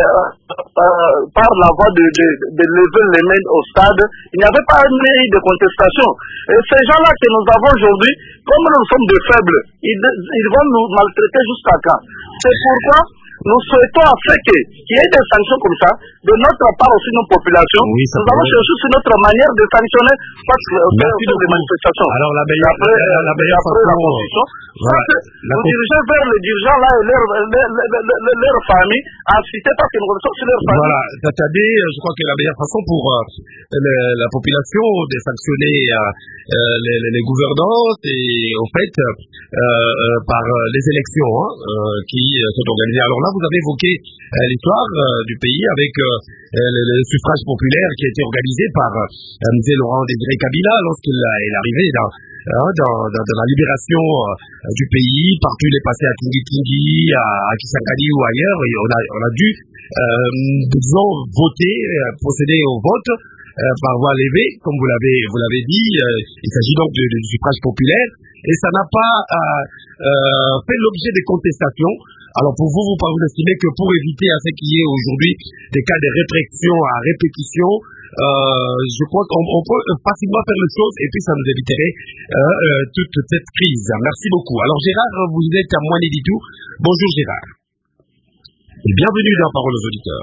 euh, par la voie de, de, de lever les mains au stade. Il n'y avait pas eu de contestation. Et ces gens-là que nous avons aujourd'hui, comme nous sommes des faibles, ils, ils vont nous maltraiter jusqu'à quand? C'est pourquoi nous souhaitons en fait qu'il y ait des sanctions comme ça, de notre part aussi nos populations. Oui, nous allons chercher sur notre manière de sanctionner parce que euh, des manifestations. Alors la meilleure, après, la, la meilleure après façon, la constitution, voilà, la nous dirigeons vers les dirigeants là et leur, leur, leur, leur, leur famille, inciter parce que nous sommes sur leur famille. Voilà, Tatadé, je crois que la meilleure façon pour euh, le, la population de sanctionner euh, euh, les, les gouvernantes et au fait euh, euh, par les élections hein, euh, qui sont organisées. Alors là, vous avez évoqué euh, l'histoire euh, du pays avec euh, le, le suffrage populaire qui a été organisé par euh, M. Laurent Désiré Kabila lorsqu'il est arrivé dans, hein, dans, dans, dans la libération euh, du pays. Partout il est passé à Tingi-Tingi, à, à Kisangani ou ailleurs. Et on, a, on a dû, euh, disons, voter, euh, procéder au vote euh, par voie levée, comme vous l'avez vous l'avez dit. Euh, il s'agit donc de, de, du suffrage populaire. Et ça n'a pas euh, euh, fait l'objet de contestations. Alors pour vous, vous, vous estimez que pour éviter à ce qu'il y ait aujourd'hui des cas de répression à répétition, euh, je crois qu'on on peut facilement faire les choses et puis ça nous éviterait euh, euh, toute, toute cette crise. Merci beaucoup. Alors Gérard, vous êtes à Moiné-Ditou. Bonjour Gérard. Et bienvenue dans Parole aux auditeurs.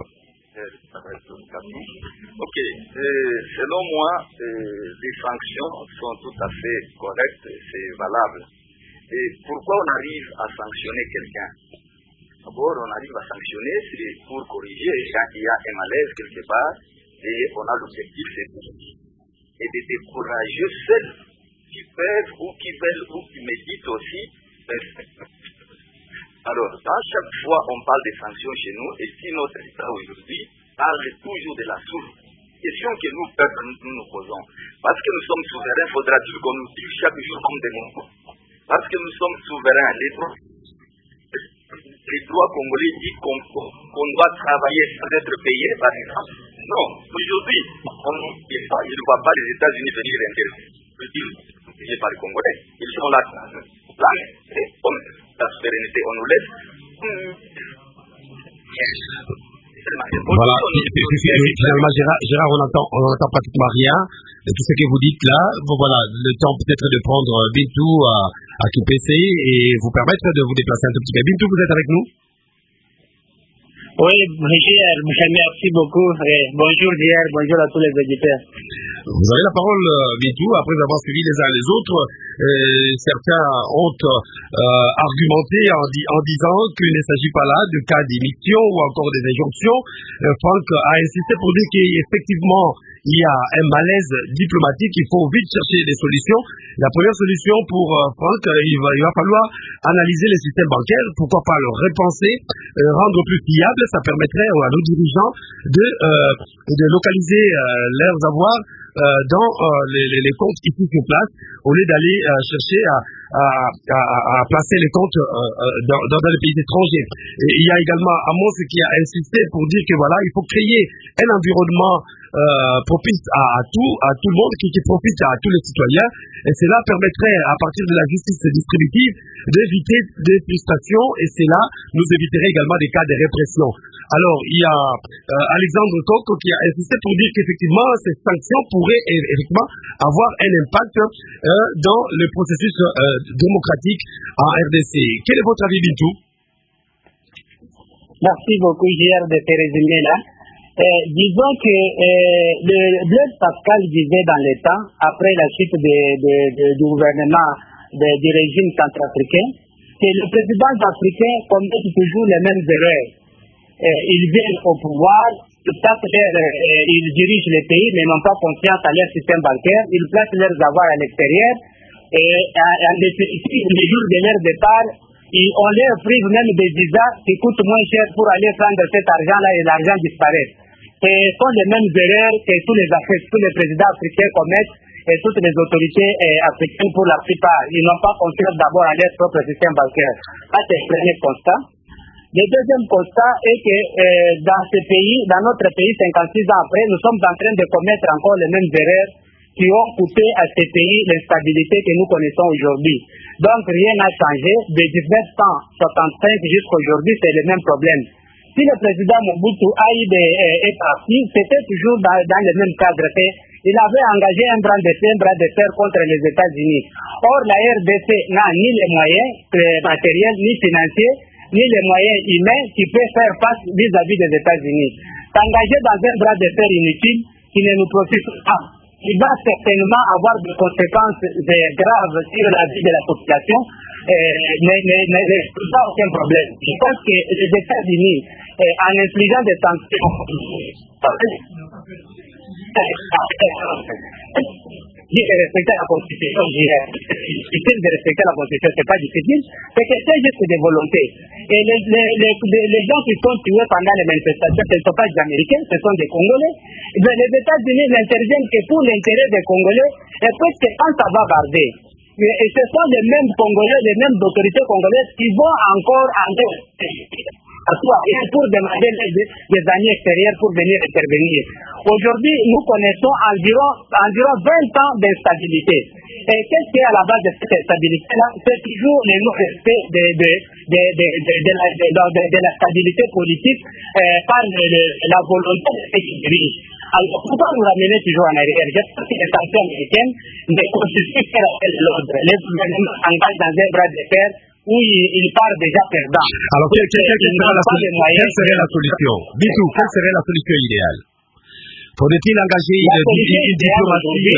Ok, euh, selon moi, euh, les sanctions sont tout à fait correctes, c'est valable. Et pourquoi on arrive à sanctionner quelqu'un? D'abord, on arrive à sanctionner, c'est pour corriger quand il y a un malaise quelque part, et on a l'objectif, c'est et de décourager ceux qui peuvent ou qui veulent ou qui méditent aussi. Alors, dans chaque fois, on parle des sanctions chez nous, et si notre État aujourd'hui parle toujours de la source, question que nous, peuple, nous nous posons. Parce que nous sommes souverains, faudra-t-il qu'on nous dise chaque jour comme des mots? Parce que nous sommes souverains, les droits, les droits congolais disent qu'on qu'on doit travailler sans être payé, par exemple. Non, aujourd'hui, on ne voit pas les États-Unis venir intervenir par les Congolais. Ils sont là, là, et comme la souveraineté, on nous laisse. Voilà, finalement Gérard, Gérard on n'entend on n'entend pratiquement rien de tout ce que vous dites là. Bon voilà, le temps peut-être de prendre Bintou à, à Q P C et vous permettre de vous déplacer un tout petit peu. Bintou, vous êtes avec nous? Oui, merci beaucoup. Et bonjour Dier, bonjour à tous les auditeurs. Vous avez la parole, Bintou, après avoir suivi les uns les autres. Euh, certains ont euh, argumenté en, di en disant qu'il ne s'agit pas là de cas d'émission ou encore des injonctions. Euh, Franck a insisté pour dire qu'effectivement, il y a un malaise diplomatique, il faut vite chercher des solutions. La première solution pour euh, Franck, il va, il va falloir analyser les systèmes bancaires, pourquoi pas le repenser, euh, rendre plus fiable, ça permettrait à nos dirigeants de, euh, de localiser euh, leurs avoirs euh, dans euh, les, les, les comptes ici sur place, au lieu d'aller euh, chercher à, à, à, à placer les comptes euh, dans, dans, dans les pays étrangers. Et il y a également Amos qui a insisté pour dire que voilà, il faut créer un environnement Euh, propice à, à tout à tout le monde, qui, qui profite à tous les citoyens, et cela permettrait à partir de la justice distributive d'éviter des frustrations, et cela nous éviterait également des cas de répression. Alors il y a euh, Alexandre Coq qui a insisté pour dire qu'effectivement ces sanctions pourraient effectivement avoir un impact euh, dans le processus euh, démocratique en R D C. Quel est votre avis, Bintou? Merci beaucoup, J R, de te résumer là. Euh, disons que euh, le Blaise Pascal disait dans le temps, après la chute de, de, de, du gouvernement de, du régime centrafricain, que les présidents africains commettent toujours les mêmes erreurs. Euh, ils viennent au pouvoir, ils, euh, ils dirigent le pays, mais n'ont pas confiance à leur système bancaire, ils placent leurs avoirs à l'extérieur, et en définitive, les jours de leur départ, ils, on leur prive même des visas qui coûtent moins cher pour aller prendre cet argent-là et l'argent disparaît. Ce sont les mêmes erreurs que tous les, tous les présidents africains commettent et toutes les autorités euh, africaines pour la plupart. Ils n'ont pas confiance d'abord à leur propre système bancaire. Ça, c'est le premier constat. Le deuxième constat est que euh, dans ce pays, dans notre pays, cinquante-six ans après, nous sommes en train de commettre encore les mêmes erreurs qui ont coûté à ce pays l'instabilité que nous connaissons aujourd'hui. Donc rien n'a changé. De mille neuf cent soixante-cinq jusqu'à aujourd'hui, c'est le même problème. Si le président Mobutu est parti, c'était toujours dans, dans le même cadre. Il avait engagé un bras de fer, un bras de fer contre les États-Unis. Or, la R D C n'a ni les moyens matériels ni financiers ni les moyens humains qui peuvent faire face vis-à-vis des États-Unis. S'engager dans un bras de fer inutile qui ne nous profite pas, qui va certainement avoir des conséquences graves sur la vie de la population, n'est pas aucun problème. Je pense que les États-Unis, en infligeant des sanctions, de respecter la Constitution, difficile de respecter la Constitution, c'est pas difficile, c'est que c'est juste des volontés. Et les, les, les, les gens qui sont tués pendant les manifestations, ce ne sont pas des Américains, ce sont des Congolais. Mais les États-Unis n'interviennent que pour l'intérêt des Congolais, et puis quand ça va barder. Et ce sont les mêmes Congolais, les mêmes autorités congolaises qui vont encore en et pour demander des, des amis extérieurs pour venir intervenir. Aujourd'hui, nous connaissons environ, environ vingt ans d'instabilité. Et qu'est-ce qui est à la base de cette instabilité-là? C'est toujours le non-respect de, de, de, de, de, de, la, de, de, de la stabilité politique euh, par le, le, la volonté de ceux qui dirigent. Alors, pourquoi nous ramener toujours en arrière? Je pense que les sanctions américaines ne constituent que l'ordre. Les gouvernements s'engagent dans un bras de fer où il, il part déjà perdant. Alors, quelle, quelle, quelle, quelle, la quelle serait la solution? Dites-nous, quelle serait la solution idéale? Faudrait-il engager une, une diplomatie?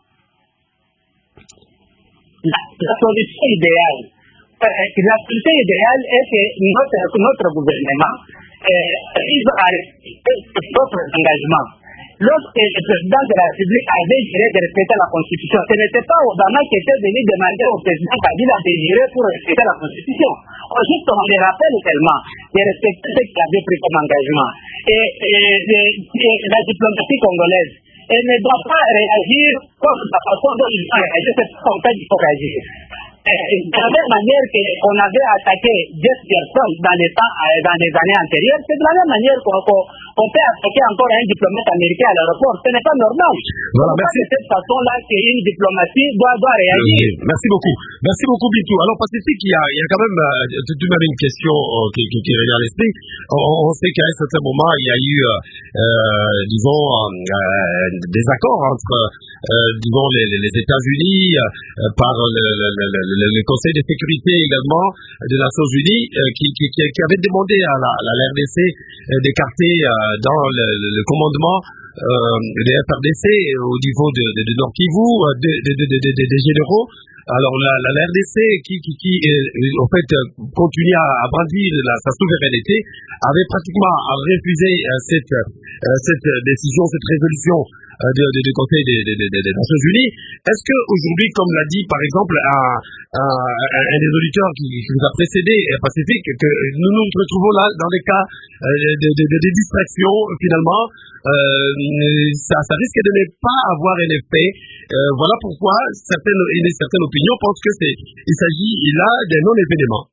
La, la solution idéale, euh, la solution idéale est que notre, notre gouvernement euh, arrive à respecter ses propres engagements. Lorsque le président de la République avait juré de respecter la Constitution, ce n'était pas Obama qui était venu demander au président Kabila de jurer pour respecter la Constitution. Juste, on les rappelle tellement de respecter ce qu'il avait pris comme engagement. Et, et, et, et la diplomatie congolaise, elle ne doit pas réagir comme la façon dont ils ont réagi, c'est comme ça qu'il faut réagir. De la même manière qu'on avait attaqué Jeff Gerson dans les, temps, dans les années antérieures, c'est de la même manière qu'on qu qu peut attaquer encore un diplomate américain à l'aéroport. Ce n'est pas normal. Voilà, merci. C'est de cette façon-là qu'une diplomatie doit, doit réagir. Oui, merci beaucoup. Merci beaucoup, Bintou. Alors, Pacifique, il y a, il y a quand même euh, tout de même une question euh, qui, qui, qui revient à l'esprit. On, on sait qu'à un certain moment, il y a eu, euh, disons, euh, des accords entre, euh, disons, les, les États-Unis euh, par le, le, le, le Le, le Conseil de sécurité également des Nations Unies euh, qui, qui, qui avait demandé à la, à la R D C euh, d'écarter euh, dans le, le commandement euh, des F R D C au niveau de, de, de Nord Kivu euh, des de, de, de, de, de généraux. Alors la, la, la R D C qui, qui, qui euh, en fait euh, continue à, à brandir la, sa souveraineté avait pratiquement refusé euh, cette, euh, cette décision, cette résolution euh, du de, de Conseil des, des, des, des Nations Unies. Est-ce que aujourd'hui, comme l'a dit par exemple un, un, un des auditeurs qui, qui nous a précédé, Pacifique, que nous nous retrouvons là dans des cas euh, de, de, de, de distraction finalement, euh, ça, ça risque de ne pas avoir un effet. Euh, voilà pourquoi certaines, certaines opinions pensent que c'est, il s'agit là d'un non-événement.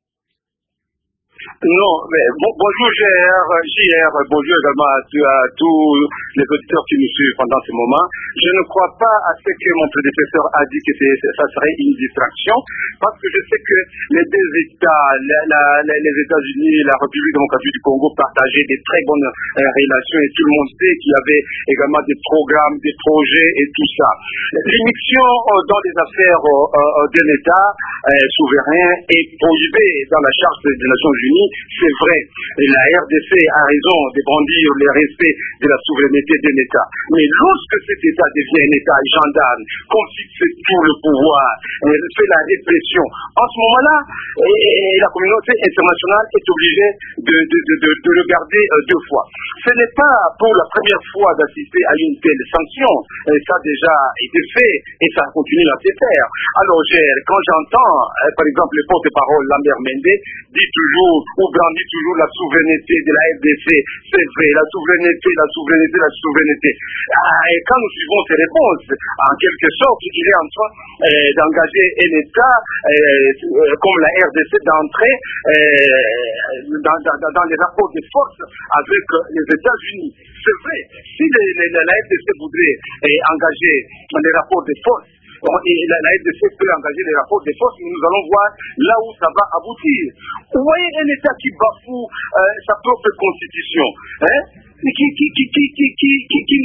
Non, mais bon, bonjour J R, J R, bonjour également à, à tous les auditeurs qui nous suivent pendant ce moment. Je ne crois pas à ce que mon prédécesseur a dit que ça serait une distraction, parce que je sais que les deux États, la, la, les États-Unis et la République démocratique du Congo partageaient des très bonnes euh, relations et tout le monde sait qu'il y avait également des programmes, des projets et tout ça. L'émission euh, dans les affaires euh, euh, d'un État euh, souverain est prohibée dans la Charte des Nations Unies. C'est vrai, et la R D C a raison de brandir le respect de la souveraineté d'un État. Mais lorsque cet État devient un État gendarme, qu'on fixe tout le pouvoir, et fait la répression, en ce moment-là, la communauté internationale est obligée de, de, de, de, de regarder euh, deux fois. Ce n'est pas pour la première fois d'assister à une telle sanction. Et ça a déjà été fait et ça continue à se faire. Alors, quand j'entends, euh, par exemple, le porte-parole Lambert Mende dit toujours ou brandit toujours la souveraineté de la R D C, c'est vrai, la souveraineté, la souveraineté, la souveraineté. Ah, et quand nous suivons ces réponses, en quelque sorte, il est en train euh, d'engager un État euh, comme la R D C d'entrer euh, dans, dans, dans les rapports de force avec les États-Unis. C'est vrai, si les, les, la R D C voudrait euh, engager les rapports de force, et la, la R D C peut engager les rapports de force, mais nous allons voir là où ça va aboutir. Vous voyez un État qui bafoue euh, sa propre constitution, hein, qui, qui, qui, qui, qui, qui, qui, qui ne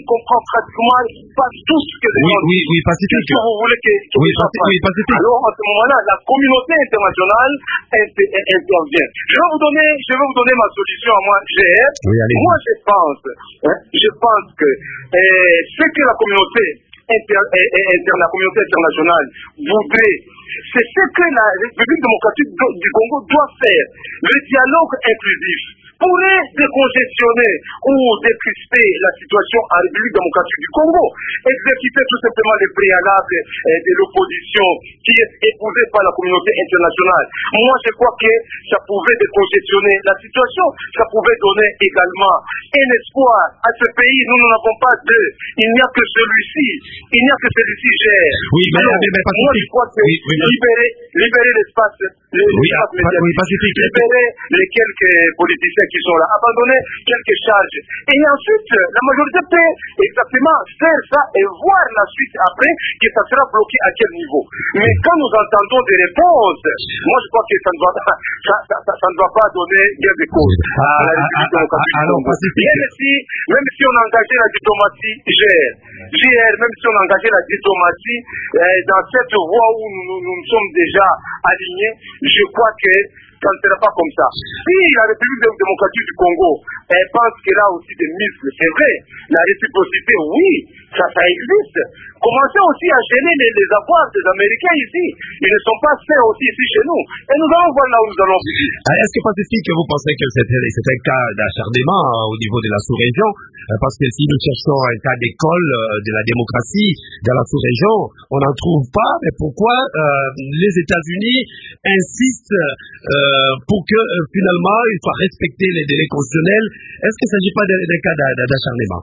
comprend pratiquement pas tout ce que les oui, gens oui, disent. oui, Pacifique. Qu'est-ce que vous voulez que, que oui, les gens oui, Pacifique. Alors, à ce moment-là, la communauté internationale inter- intervient. Je vais vous donner, je vais vous donner ma solution à moi, G R. Oui, moi, je pense, hein, je pense que euh, ce que la communauté inter, inter, la communauté internationale voudrait, c'est ce que la République démocratique du Congo doit faire. Le dialogue inclusif pourrait décongestionner ou décrisper la situation en République démocratique du Congo, exécuter tout simplement les préalables eh, de l'opposition qui est épousée par la communauté internationale. Moi, je crois que ça pouvait décongestionner la situation, ça pouvait donner également un espoir à ce pays. Nous n'en avons pas deux. Il n'y a que celui-ci. Il n'y a que celui-ci, gère. Oui, mais, Alors, mais, mais, mais moi, je crois que oui, oui, libérer, libérer l'espace, l'espace oui, oui, Pacifique. libérer les quelques politiciens qui sont là, abandonner quelques charges. Et ensuite, la majorité peut exactement faire ça et voir la suite après que ça sera bloqué à quel niveau. Mais quand nous entendons des réponses, moi je crois que ça ne doit, ça, ça, ça, ça ne doit pas donner gain de cause à la République démocratique du Congo. Même si, même si on a engagé la diplomatie, G R, G R, même si on a engagé la diplomatie, eh, dans cette voie où nous, nous, nous sommes déjà alignés, je crois que ça ne sera pas comme ça. Si la République démocratique du Congo elle pense qu'elle a aussi des muscles, c'est vrai, la réciprocité, oui, ça, ça existe. Commencez aussi à gêner les, les avoirs des Américains ici. Ils ne sont pas faits aussi ici chez nous. Et nous allons voir là où nous allons vivre. Est-ce que Pacifique, vous pensez que c'est un cas d'acharnement euh, au niveau de la sous-région euh, parce que si nous cherchons un cas d'école euh, de la démocratie dans la sous-région, on n'en trouve pas. Mais pourquoi euh, les États-Unis insistent euh, pour que euh, finalement il soit respecté les délais constitutionnels? Est-ce qu'il ne s'agit pas d'un cas d'acharnement?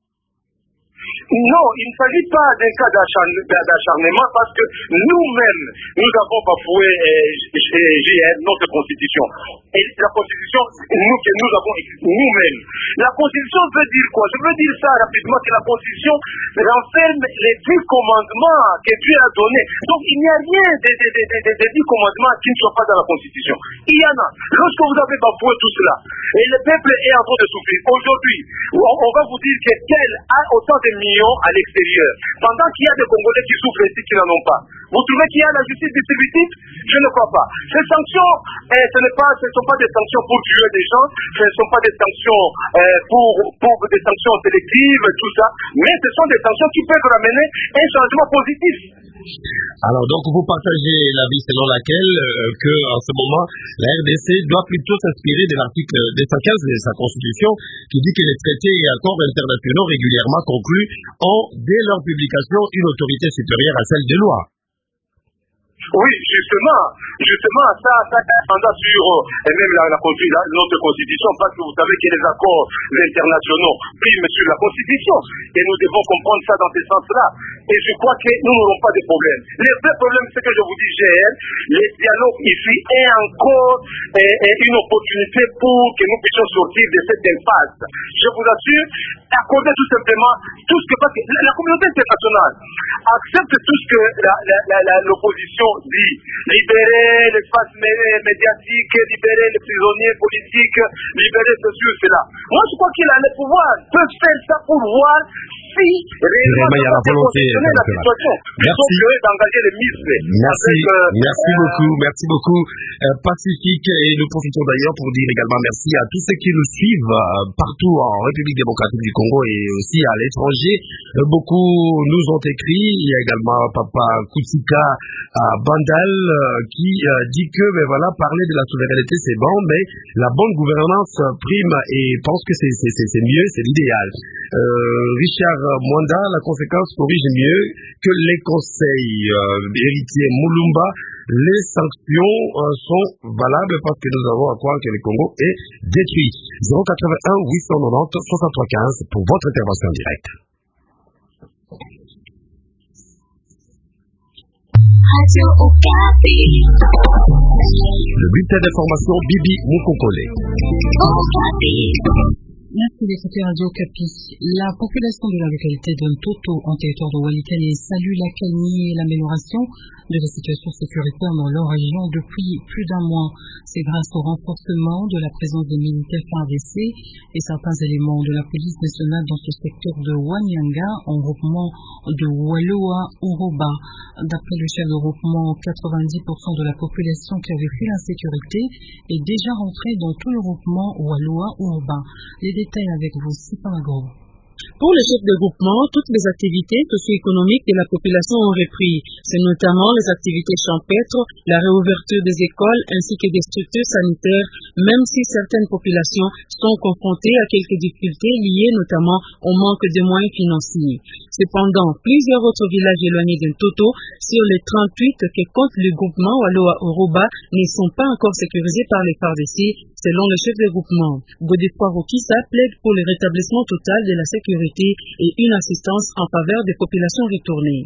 Non, il ne s'agit pas d'un cas d'acharnement parce que nous-mêmes, nous avons bafoué euh, notre constitution. Et la constitution, nous, que nous avons écrit nous-mêmes. La constitution veut dire quoi? Je veux dire ça rapidement, que la constitution renferme les dix commandements que Dieu a donnés. Donc il n'y a rien des de, de, de, de, de dix commandements qui ne soient pas dans la constitution. Il y en a. Lorsque vous avez bafoué tout cela, et le peuple est en train de souffrir, aujourd'hui, on, on va vous dire que tel a autant de millions à l'extérieur, pendant qu'il y a des Congolais qui souffrent ici qui n'en ont pas. Vous trouvez qu'il y a la justice distributive? Je ne crois pas. Ces sanctions, eh, ce n'est pas, ce ne sont pas des sanctions pour tuer des gens, ce ne sont pas des sanctions eh, pour, pour des sanctions sélectives, tout ça, mais ce sont des sanctions qui peuvent ramener un changement positif. Alors donc vous partagez l'avis selon laquelle euh, que en ce moment la R D C doit plutôt s'inspirer de l'article deux cent quinze de sa constitution qui dit que les traités et accords internationaux régulièrement conclus ont dès leur publication une autorité supérieure à celle des lois. Oui, justement, justement, ça, ça dépendra sur euh, et même la, la, la, notre constitution, parce que vous savez que les accords internationaux priment sur la constitution, et nous devons comprendre ça dans ce sens-là. Et je crois que nous n'aurons pas de problème. Le vrai problème, c'est que je vous dis, G R, les dialogues ici est encore est, est une opportunité pour que nous puissions sortir de cette impasse. Je vous assure, accorder tout simplement tout ce que, parce que la, la communauté internationale accepte tout ce que la, la, la, la, l'opposition dit. Libérer l'espace médiatique, libérer les prisonniers politiques, libérer ceci ou cela. Moi, je crois qu'il a le pouvoir, peut faire ça pour voir si réellement il y a la volonté la situation. Merci d'engager les muscles. Merci, avec, euh, merci euh, beaucoup, merci beaucoup. Euh, Pacifique, et nous profitons d'ailleurs pour dire également merci à tous ceux qui nous suivent euh, partout en République démocratique du Congo et aussi à l'étranger. Euh, beaucoup nous ont écrit. Il y a également Papa Koutsika à Bandal euh, qui euh, dit que ben voilà, parler de la souveraineté c'est bon, mais la bonne gouvernance prime et pense que c'est, c'est, c'est, c'est mieux, c'est l'idéal. Euh, Richard Mwanda, la conséquence corrige mieux que les conseils. Euh, héritier Moulumba, les sanctions euh, sont valables parce que nous avons à croire que le Congo est détruit. zéro quatre-vingt-un huit cent quatre-vingt-dix soixante-trois quinze pour votre intervention en direct. Radio Okapi. Le bulletin d'information Bibi Mukokole. Okapi. Merci d'écouter Radio Okapi. La population de la localité de Ntoto, en territoire de Walikale, salue l'accalmie et l'amélioration de la situation sécuritaire dans leur région depuis plus d'un mois. C'est grâce au renforcement de la présence des militaires F A R D C et certains éléments de la police nationale dans ce secteur de Wanyanga, en groupement de Waloa-Uroba. D'après le chef de groupement, quatre-vingt-dix pour cent de la population qui avait fui l'insécurité est déjà rentrée dans tout le groupement Waloa-Uroba. Les détails avec vous, Sipamagro. Pour le chef de groupement, toutes les activités socio-économiques de la population ont repris. C'est notamment les activités champêtres, la réouverture des écoles ainsi que des structures sanitaires, même si certaines populations sont confrontées à quelques difficultés liées notamment au manque de moyens financiers. Cependant, plusieurs autres villages éloignés de Toto, sur les trente-huit que compte le groupement Waloa-Uroba, ne sont pas encore sécurisés par les F A R D C, selon le chef de groupement. Godefroy Rokissa plaide pour le rétablissement total de la sécurité et une assistance en faveur des populations retournées.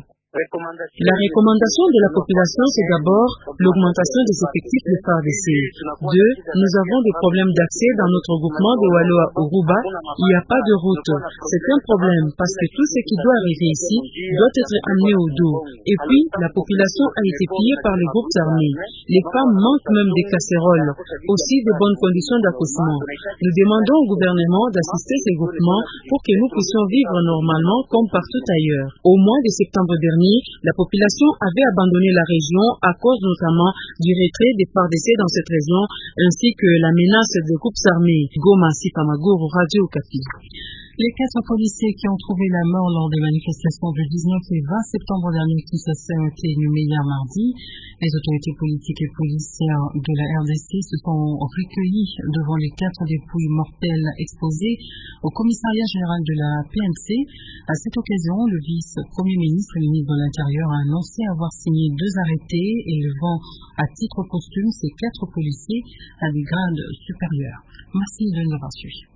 La recommandation de la population, c'est d'abord l'augmentation des effectifs de F A R D C. Deux, nous avons des problèmes d'accès dans notre groupement de Waloa-Uroba. Il n'y a pas de route. C'est un problème parce que tout ce qui doit arriver ici doit être amené au dos. Et puis, la population a été pillée par les groupes armés. Les femmes manquent même des casseroles, aussi de bonnes conditions d'accouchement. Nous demandons au gouvernement d'assister ces groupements pour que nous puissions vivre normalement comme partout ailleurs. Au mois de septembre dernier, la population avait abandonné la région à cause notamment du retrait des F A R D C dans cette région ainsi que la menace des groupes armés. Goma, Sipamagoro, Radio Okapi. Les quatre policiers qui ont trouvé la mort lors des manifestations du dix-neuf et vingt septembre dernier qui se sont été inhumés hier mardi, les autorités politiques et policières de la R D C se sont recueillis devant les quatre dépouilles mortelles exposées au commissariat général de la P M C. À cette occasion, le vice-premier ministre et le ministre de l'Intérieur a annoncé avoir signé deux arrêtés élevant à titre posthume ces quatre policiers à des grades supérieurs. Merci de nous avoir suivis.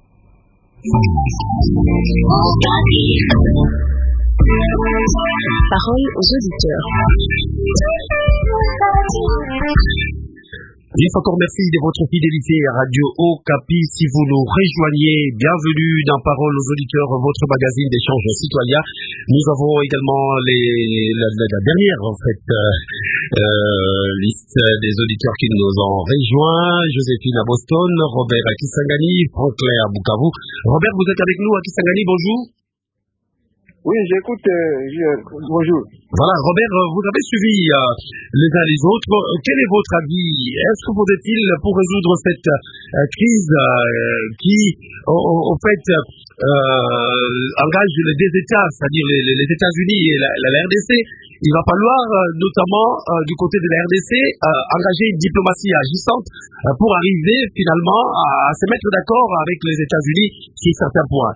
Parole aux auditeurs. Bien encore merci de votre fidélité à Radio Okapi. Si vous nous rejoignez, bienvenue dans Parole aux auditeurs, votre magazine d'échange citoyen. Nous avons également les, la, la, la dernière en fait euh, euh, liste des auditeurs qui nous ont rejoints. Joséphine à Boston, Robert à Kisangani, Franklin à Bukavu. Robert, vous êtes avec nous à Kisangani, bonjour. Oui, j'écoute. Euh, bonjour. Voilà, Robert, vous avez suivi euh, les uns les autres. Quel est votre avis? Est-ce que faudrait-il, pour résoudre cette euh, crise euh, qui, au, au fait, euh, engage les deux États, c'est-à-dire les, les, les États-Unis et la, la, la R D C, il va falloir, euh, notamment euh, du côté de la R D C, euh, engager une diplomatie agissante euh, pour arriver finalement à, à se mettre d'accord avec les États-Unis sur certains points.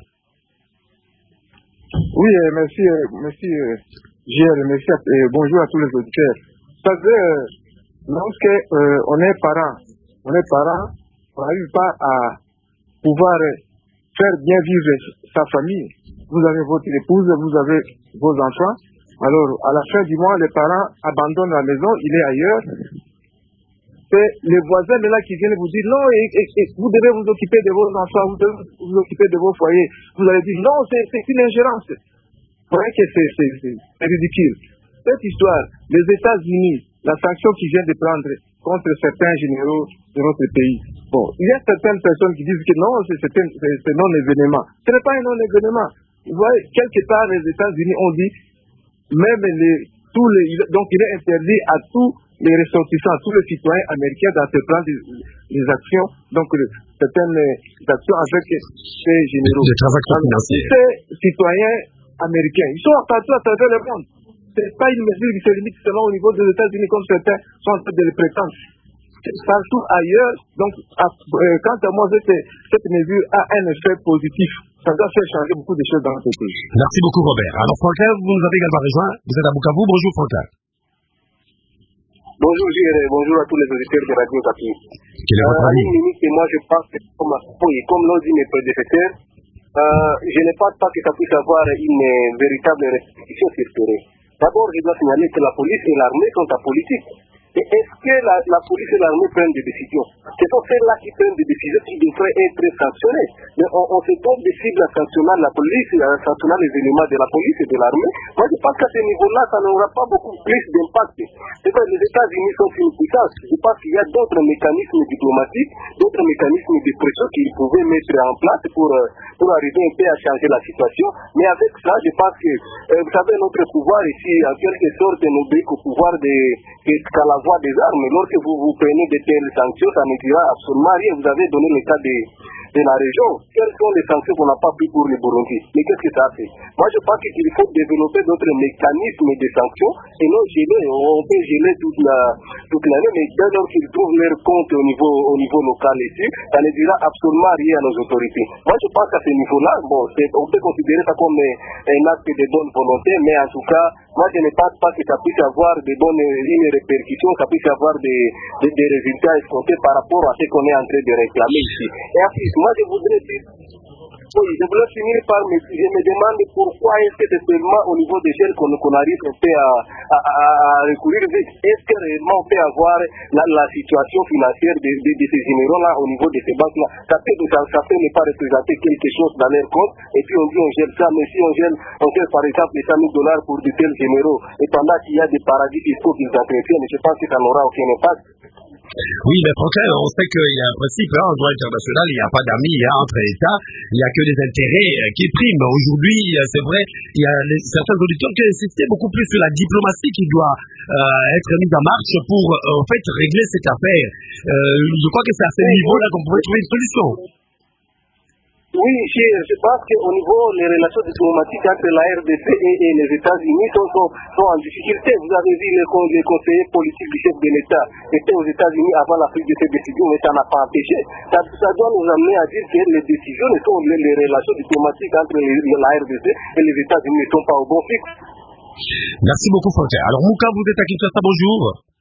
Oui, euh, merci, euh, merci, euh, J R, merci à, euh, bonjour à tous les auditeurs. Vous savez, euh, lorsque euh, on est parent, on est parent, on n'arrive pas à pouvoir faire bien vivre sa famille. Vous avez votre épouse, vous avez vos enfants. Alors, à la fin du mois, les parents abandonnent la maison, il est ailleurs. C'est les voisins de là qui viennent vous dire non, et, et, et vous devez vous occuper de vos enfants, vous devez vous occuper de vos foyers. Vous allez dire non, c'est, c'est une ingérence. Vous voyez que c'est, c'est, c'est, c'est ridicule. Cette histoire, les États-Unis, la sanction qu'ils viennent de prendre contre certains généraux de notre pays. Bon, il y a certaines personnes qui disent que non, c'est, c'est, un, c'est, c'est non-événement. Ce n'est pas un non-événement. Vous voyez, quelque part, les États-Unis ont dit, même les, tous les, donc il est interdit à tous les ressortissants, tous les citoyens américains d'entreprendre des, des actions, donc le, certaines actions avec ces généraux. Des transactions financières. Ces citoyens américains, ils sont partout à travers le monde. Ce n'est pas une mesure qui se limite seulement au niveau des États-Unis comme certains sont en train de le prétendre. Partout ailleurs, donc à, euh, quant à moi, cette, cette mesure a un effet positif. Ça doit faire changer beaucoup de choses dans notre pays. Merci beaucoup Robert. Alors Franklin, vous nous avez également rejoint. Vous êtes à Bukavu. Bonjour Franklin. Bonjour Gilles, bonjour à tous les auditeurs de Radio Okapi. Quel est votre avis? Et moi je pense que comme, oui, comme l'ont dit mes prédécesseurs, euh, je ne pense pas que ça puisse avoir une véritable restriction sur terrain. D'abord, je dois signaler que la police et l'armée sont apolitiques. Et est-ce que la, la police et l'armée prennent des décisions? Ce sont celles-là qui prennent des décisions qui devraient être sanctionnées. Mais on, on se donne des cibles à sanctionner la police, à sanctionner les éléments de la police et de l'armée. Moi, je pense qu'à ce niveau-là, ça n'aura pas beaucoup plus d'impact. C'est vrai, les États-Unis sont une puissance. Je pense qu'il y a d'autres mécanismes diplomatiques, d'autres mécanismes de pression qu'ils pouvaient mettre en place pour, pour arriver un peu à changer la situation. Mais avec ça, je pense que, euh, vous savez, notre pouvoir ici, en quelque sorte, n'obéit qu'au pouvoir de, qu'à la voie des armes. Lorsque vous, vous prenez de telles sanctions, ça ne dira absolument rien. Vous avez donné le cas de, de la région. Quelles sont les sanctions qu'on n'a pas pris pour le Burundi? Mais qu'est-ce que ça fait? Moi, je pense qu'il faut développer d'autres mécanismes de sanctions et non geler. On peut geler toute la, toute l'année, mais dès lors qu'ils trouvent leur compte au niveau, au niveau local ici, ça ne dira absolument rien à nos autorités. Moi, je pense qu'à ce niveau-là, bon, on peut considérer ça comme un acte de bonne volonté, mais en tout cas, moi, je ne pense pas que ça puisse avoir de bonnes une répercussion, ça puisse avoir des, des, des résultats escomptés par rapport à ce qu'on est en train de réclamer ici. Et ensuite, moi, je voudrais dire, oui, je voulais finir par me, je me demande pourquoi est-ce que c'est seulement au niveau des jeunes qu'on qu'on arrive un peu à, à, à, à recourir vite. Est-ce que réellement on peut avoir la, la situation financière de, de, de ces généraux-là au niveau de ces banques-là? Ça peut, ça, ça peut ne pas représenter quelque chose dans leur compte, et puis on dit on gèle ça, mais si on gèle, on gèle par exemple les cent mille dollars pour de tels généraux, et pendant qu'il y a des paradis fiscaux qu'ils entretiennent, je pense que ça n'aura aucun impact. Oui, mais Franklin, on sait qu'il y a un principe, hein, en droit international, il n'y a pas d'amis hein, entre États, il n'y a que des intérêts euh, qui priment. Aujourd'hui, euh, c'est vrai, il y a les, certains auditeurs qui insistaient beaucoup plus sur la diplomatie qui doit euh, être mise en marche pour, euh, en fait, régler cette affaire. Euh, je crois que c'est à ce niveau-là qu'on pourrait trouver une solution. Oui, je, je pense qu'au niveau des relations diplomatiques entre la R D C et, et les États-Unis sont, sont, sont en difficulté. Vous avez vu les, les conseillers politiques du chef de l'État étaient aux États-Unis avant la prise de ces décisions, mais ça n'a pas empêché. Ça, ça doit nous amener à dire que les décisions ne sont les, les relations diplomatiques entre les, la R D C et les États-Unis ne sont pas au bon fixe. Merci beaucoup, Franck. Alors, Mouka, vous êtes à Kinshasa, bonjour.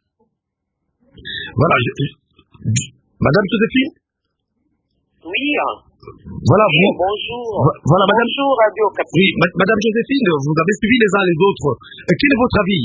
Voilà, je, je, Madame Joséphine? Oui. Voilà, oui, vous, bonjour. Voilà, madame, bonjour, Radio Capi. Oui, ma, Madame Joséphine, vous avez suivi les uns les autres. Quel est votre avis?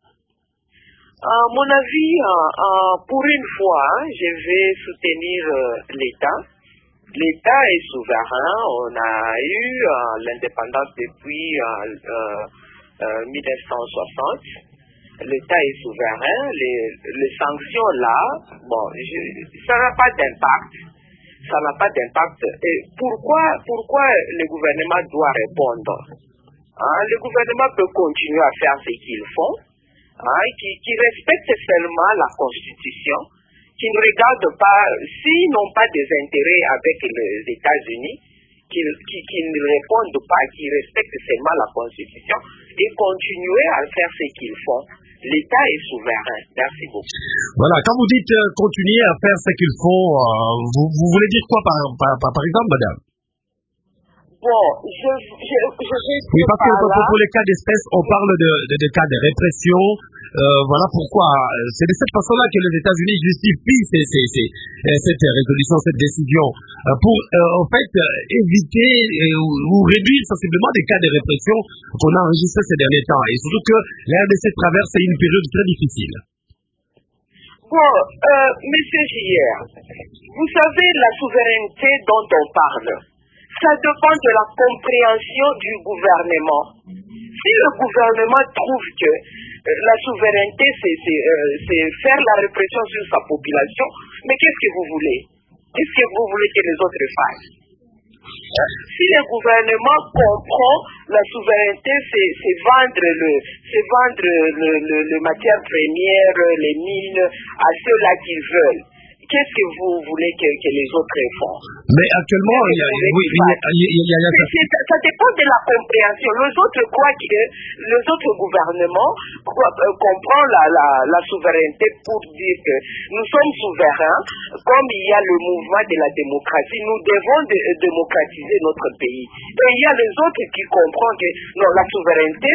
euh, Mon avis, euh, pour une fois, je vais soutenir euh, l'État. L'État est souverain. On a eu euh, l'indépendance depuis euh, euh, euh, mille neuf cent soixante. L'État est souverain. Les, les sanctions là, bon, je, ça n'a pas d'impact. Ça n'a pas d'impact. Et pourquoi, pourquoi le gouvernement doit répondre? Hein, le gouvernement peut continuer à faire ce qu'ils font, hein, qui, qui respecte seulement la Constitution, qui ne regarde pas, s'ils n'ont pas des intérêts avec les États-Unis, qui, qui, qui ne répondent pas, qui respectent seulement la Constitution, et continuer à faire ce qu'ils font. L'État est souverain. Merci beaucoup. Voilà, quand vous dites euh, continuer à faire ce qu'il faut, euh, vous, vous voulez dire quoi par, par, par, par exemple, madame? Bon, je, je, je vais... Oui, parce que pour, pour les cas d'espèce, on parle de, de, de cas de répression. Euh, voilà pourquoi. C'est de cette façon-là que les États-Unis justifient ces, ces, ces, cette résolution, cette décision, euh, pour euh, en fait euh, éviter euh, ou réduire sensiblement des cas de répression qu'on a enregistrés ces derniers temps. Et surtout que la R D C traverse une période très difficile. Bon, euh, Monsieur J R, vous savez la souveraineté dont on parle, ça dépend de la compréhension du gouvernement. Si le gouvernement trouve que euh, la souveraineté, c'est euh, faire la répression sur sa population, mais qu'est-ce que vous voulez? Qu'est-ce que vous voulez que les autres fassent? Si le gouvernement comprend la souveraineté, c'est vendre le, c'est vendre le, le, le matière première, les mines à ceux-là qui veulent. Qu'est-ce que vous voulez que, que les autres font? Mais actuellement, il y a, oui, il y a, il y a, il y a, il y a ça, ça dépend de la compréhension. Les autres croient que les autres gouvernements comprennent la, la, la souveraineté pour dire que nous sommes souverains, comme il y a le mouvement de la démocratie, nous devons de, démocratiser notre pays. Et il y a les autres qui comprennent que non, la souveraineté,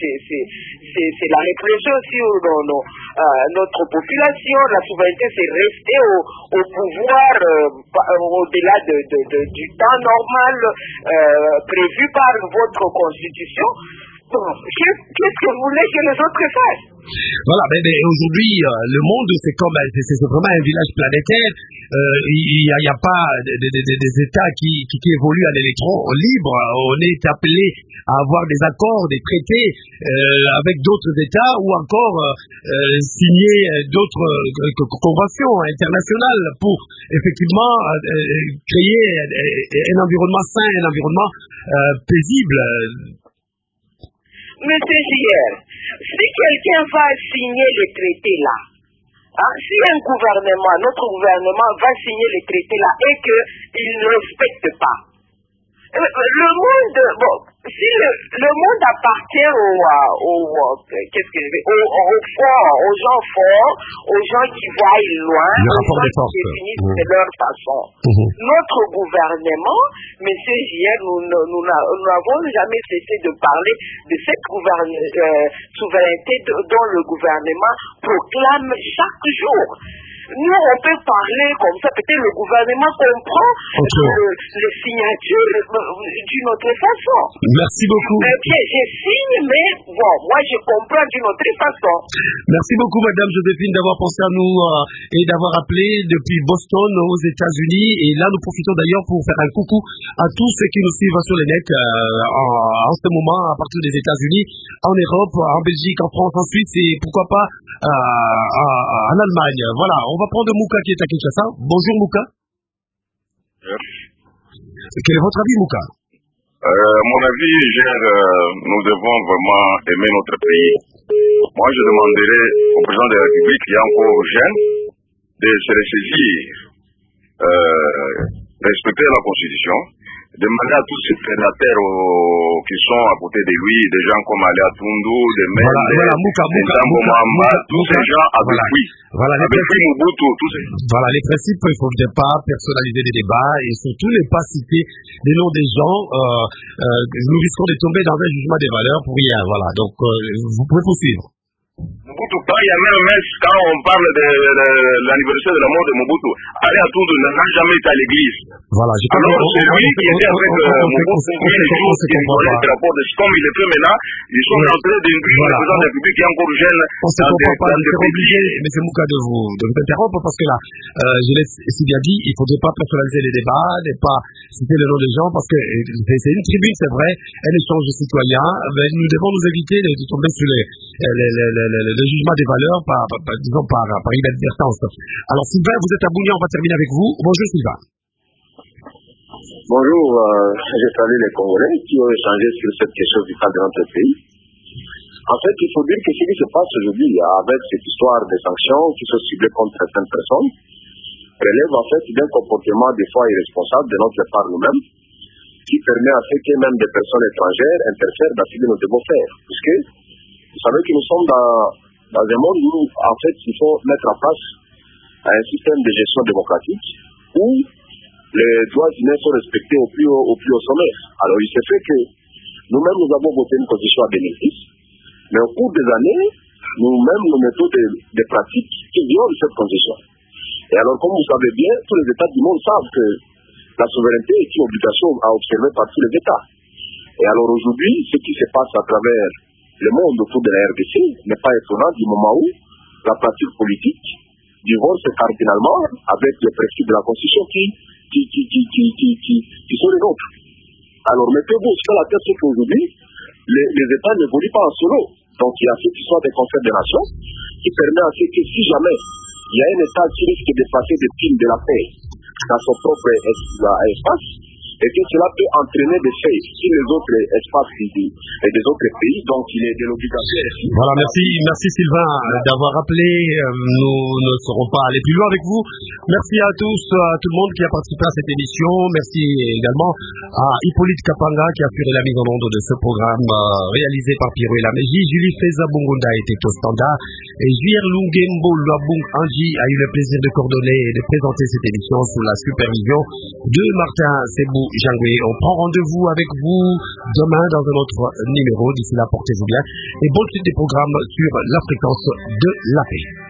c'est la répression sur non, non, euh, notre population. La souveraineté, c'est rester au au pouvoir euh, au-delà de, de, de, du temps normal euh, prévu par votre constitution. Bon, qu'est-ce que vous voulez que les autres fassent? Voilà, mais, mais aujourd'hui, euh, le monde, c'est comme, c'est, c'est vraiment un village planétaire. Euh, il n'y a, a pas des, des, des États qui, qui, qui évoluent à l'électron libre. On est appelé à avoir des accords, des traités euh, avec d'autres États ou encore euh, signer d'autres euh, conventions internationales pour effectivement euh, créer un environnement sain, un environnement euh, paisible. Monsieur Gier, si quelqu'un va signer les traités là, hein, si un gouvernement, notre gouvernement va signer les traités là et qu'il ne respecte pas, le monde, bon, si le, le monde appartient aux, aux, qu'est-ce que je vais, aux, aux forts, aux gens forts, aux gens qui voient loin, aux gens qui définissent mmh. de leur façon. Mmh. Notre gouvernement, monsieur Gier, nous, nous, nous n'avons jamais cessé de parler de cette gouverne, euh, souveraineté de, dont le gouvernement proclame chaque jour. Nous, on peut parler comme ça, peut-être le gouvernement comprend le, les signatures d'une autre façon. Merci beaucoup. Eh bien, je signe, mais bon, moi je comprends d'une autre façon. Merci beaucoup, Madame Joséphine, d'avoir pensé à nous euh, et d'avoir appelé depuis Boston aux États-Unis. Et là, nous profitons d'ailleurs pour faire un coucou à tous ceux qui nous suivent sur les nets euh, en, en ce moment, à partir des États-Unis, en Europe, en Belgique, en France, en Suisse et pourquoi pas euh, en Allemagne. Voilà. On va prendre Mouka qui est à Kinshasa. Bonjour Mouka. Yes. Quel est votre avis, Mouka? euh, Mon avis, euh, nous devons vraiment aimer notre pays. Moi, je demanderais au président de la République, qui est encore jeune, de se ressaisir, euh, respecter la Constitution, demander à tous ces sénateurs oh, qui sont à côté de lui, des gens comme Alia Tundu, des Mende, voilà, voilà, Mouka, des Mouka, Tambo Mouka, Mamba, Mouka, tous Mouka, ces gens avec voilà, lui. Voilà, les avec lui, Mobutu, tous ces... Voilà, les principes, il ne faut pas personnaliser les débats et surtout ne pas citer des noms des gens. Euh, euh, nous risquons de tomber dans un jugement des valeurs pour rien. Voilà, donc euh, vous pouvez poursuivre. Mobutu, quand il y a même messe, quand on parle de, de, de l'anniversaire de la mort de Mobutu, Alia Tundu n'a jamais été à l'église. Voilà, je Alors, c'est lui qui était avec Mobutu, qui est le rapport de comme il est fait maintenant, ils sont en train d'induire le président de la République qui est encore jeune. On se comprend pas, je suis obligé, M. Mouka, de vous, de vous interrompre parce que là, euh, je l'ai si bien dit, il ne faudrait pas personnaliser les débats, ne pas citer le nom des gens parce que c'est une tribune, c'est vrai, un échange de citoyens, mais nous devons nous éviter de, de tomber sur les, les, les, les, les, le jugement des valeurs par, par, disons, par, par inadvertance. Alors, Sylvain, vous êtes à Bounia, on va terminer avec vous. Bonjour, Sylvain. Bonjour, euh, je salue les Congolais qui ont échangé sur cette question vitale de notre pays. En fait, il faut dire que ce qui se passe aujourd'hui avec cette histoire des sanctions qui sont ciblées contre certaines personnes relève en fait d'un comportement des fois irresponsable de notre part nous-mêmes qui permet à ce que même des personnes étrangères interfèrent dans ce que nous devons faire. Puisque vous savez que nous sommes dans, dans un monde où en fait il faut mettre en place un système de gestion démocratique où les droits humains sont respectés au plus haut, au plus haut sommet. Alors il s'est fait que nous-mêmes nous avons voté une constitution en deux mille dix, mais au cours des années, nous-mêmes nous mettons des, des pratiques qui violent cette constitution. Et alors comme vous savez bien, tous les États du monde savent que la souveraineté est une obligation à observer par tous les États. Et alors aujourd'hui, ce qui se passe à travers le monde autour de la R D C n'est pas étonnant du moment où la pratique politique divorce cardinalement avec les principes de la Constitution qui, qui, qui, qui, qui, qui, qui, qui sont les nôtres. Alors mettez-vous aussi dans la tête qu'aujourd'hui, les, les États n'évoluent pas en solo. Donc il y a cette histoire des confédérations des nations qui permet à ce que si jamais il y a un État qui risque de passer des films de la paix dans son propre espace, et que cela peut entraîner des faits sur les autres espaces et des autres pays, donc il est de l'obligation. Voilà, merci, merci Sylvain d'avoir rappelé. Nous ne serons pas aller plus loin avec vous. Merci à tous, à tout le monde qui a participé à cette émission. Merci également à Hippolyte Kapanga qui a assuré la mise en onde de ce programme euh, réalisé par Pierrot et Laméji. Julie Feza Bungunda était au standard et Juir Lungembo Luabung Anji a eu le plaisir de coordonner et de présenter cette émission sous la supervision de Martin Sebou Jangwe. On prend rendez-vous avec vous demain dans un autre numéro. D'ici là, portez-vous bien et bonne suite des programmes sur la fréquence de la paix.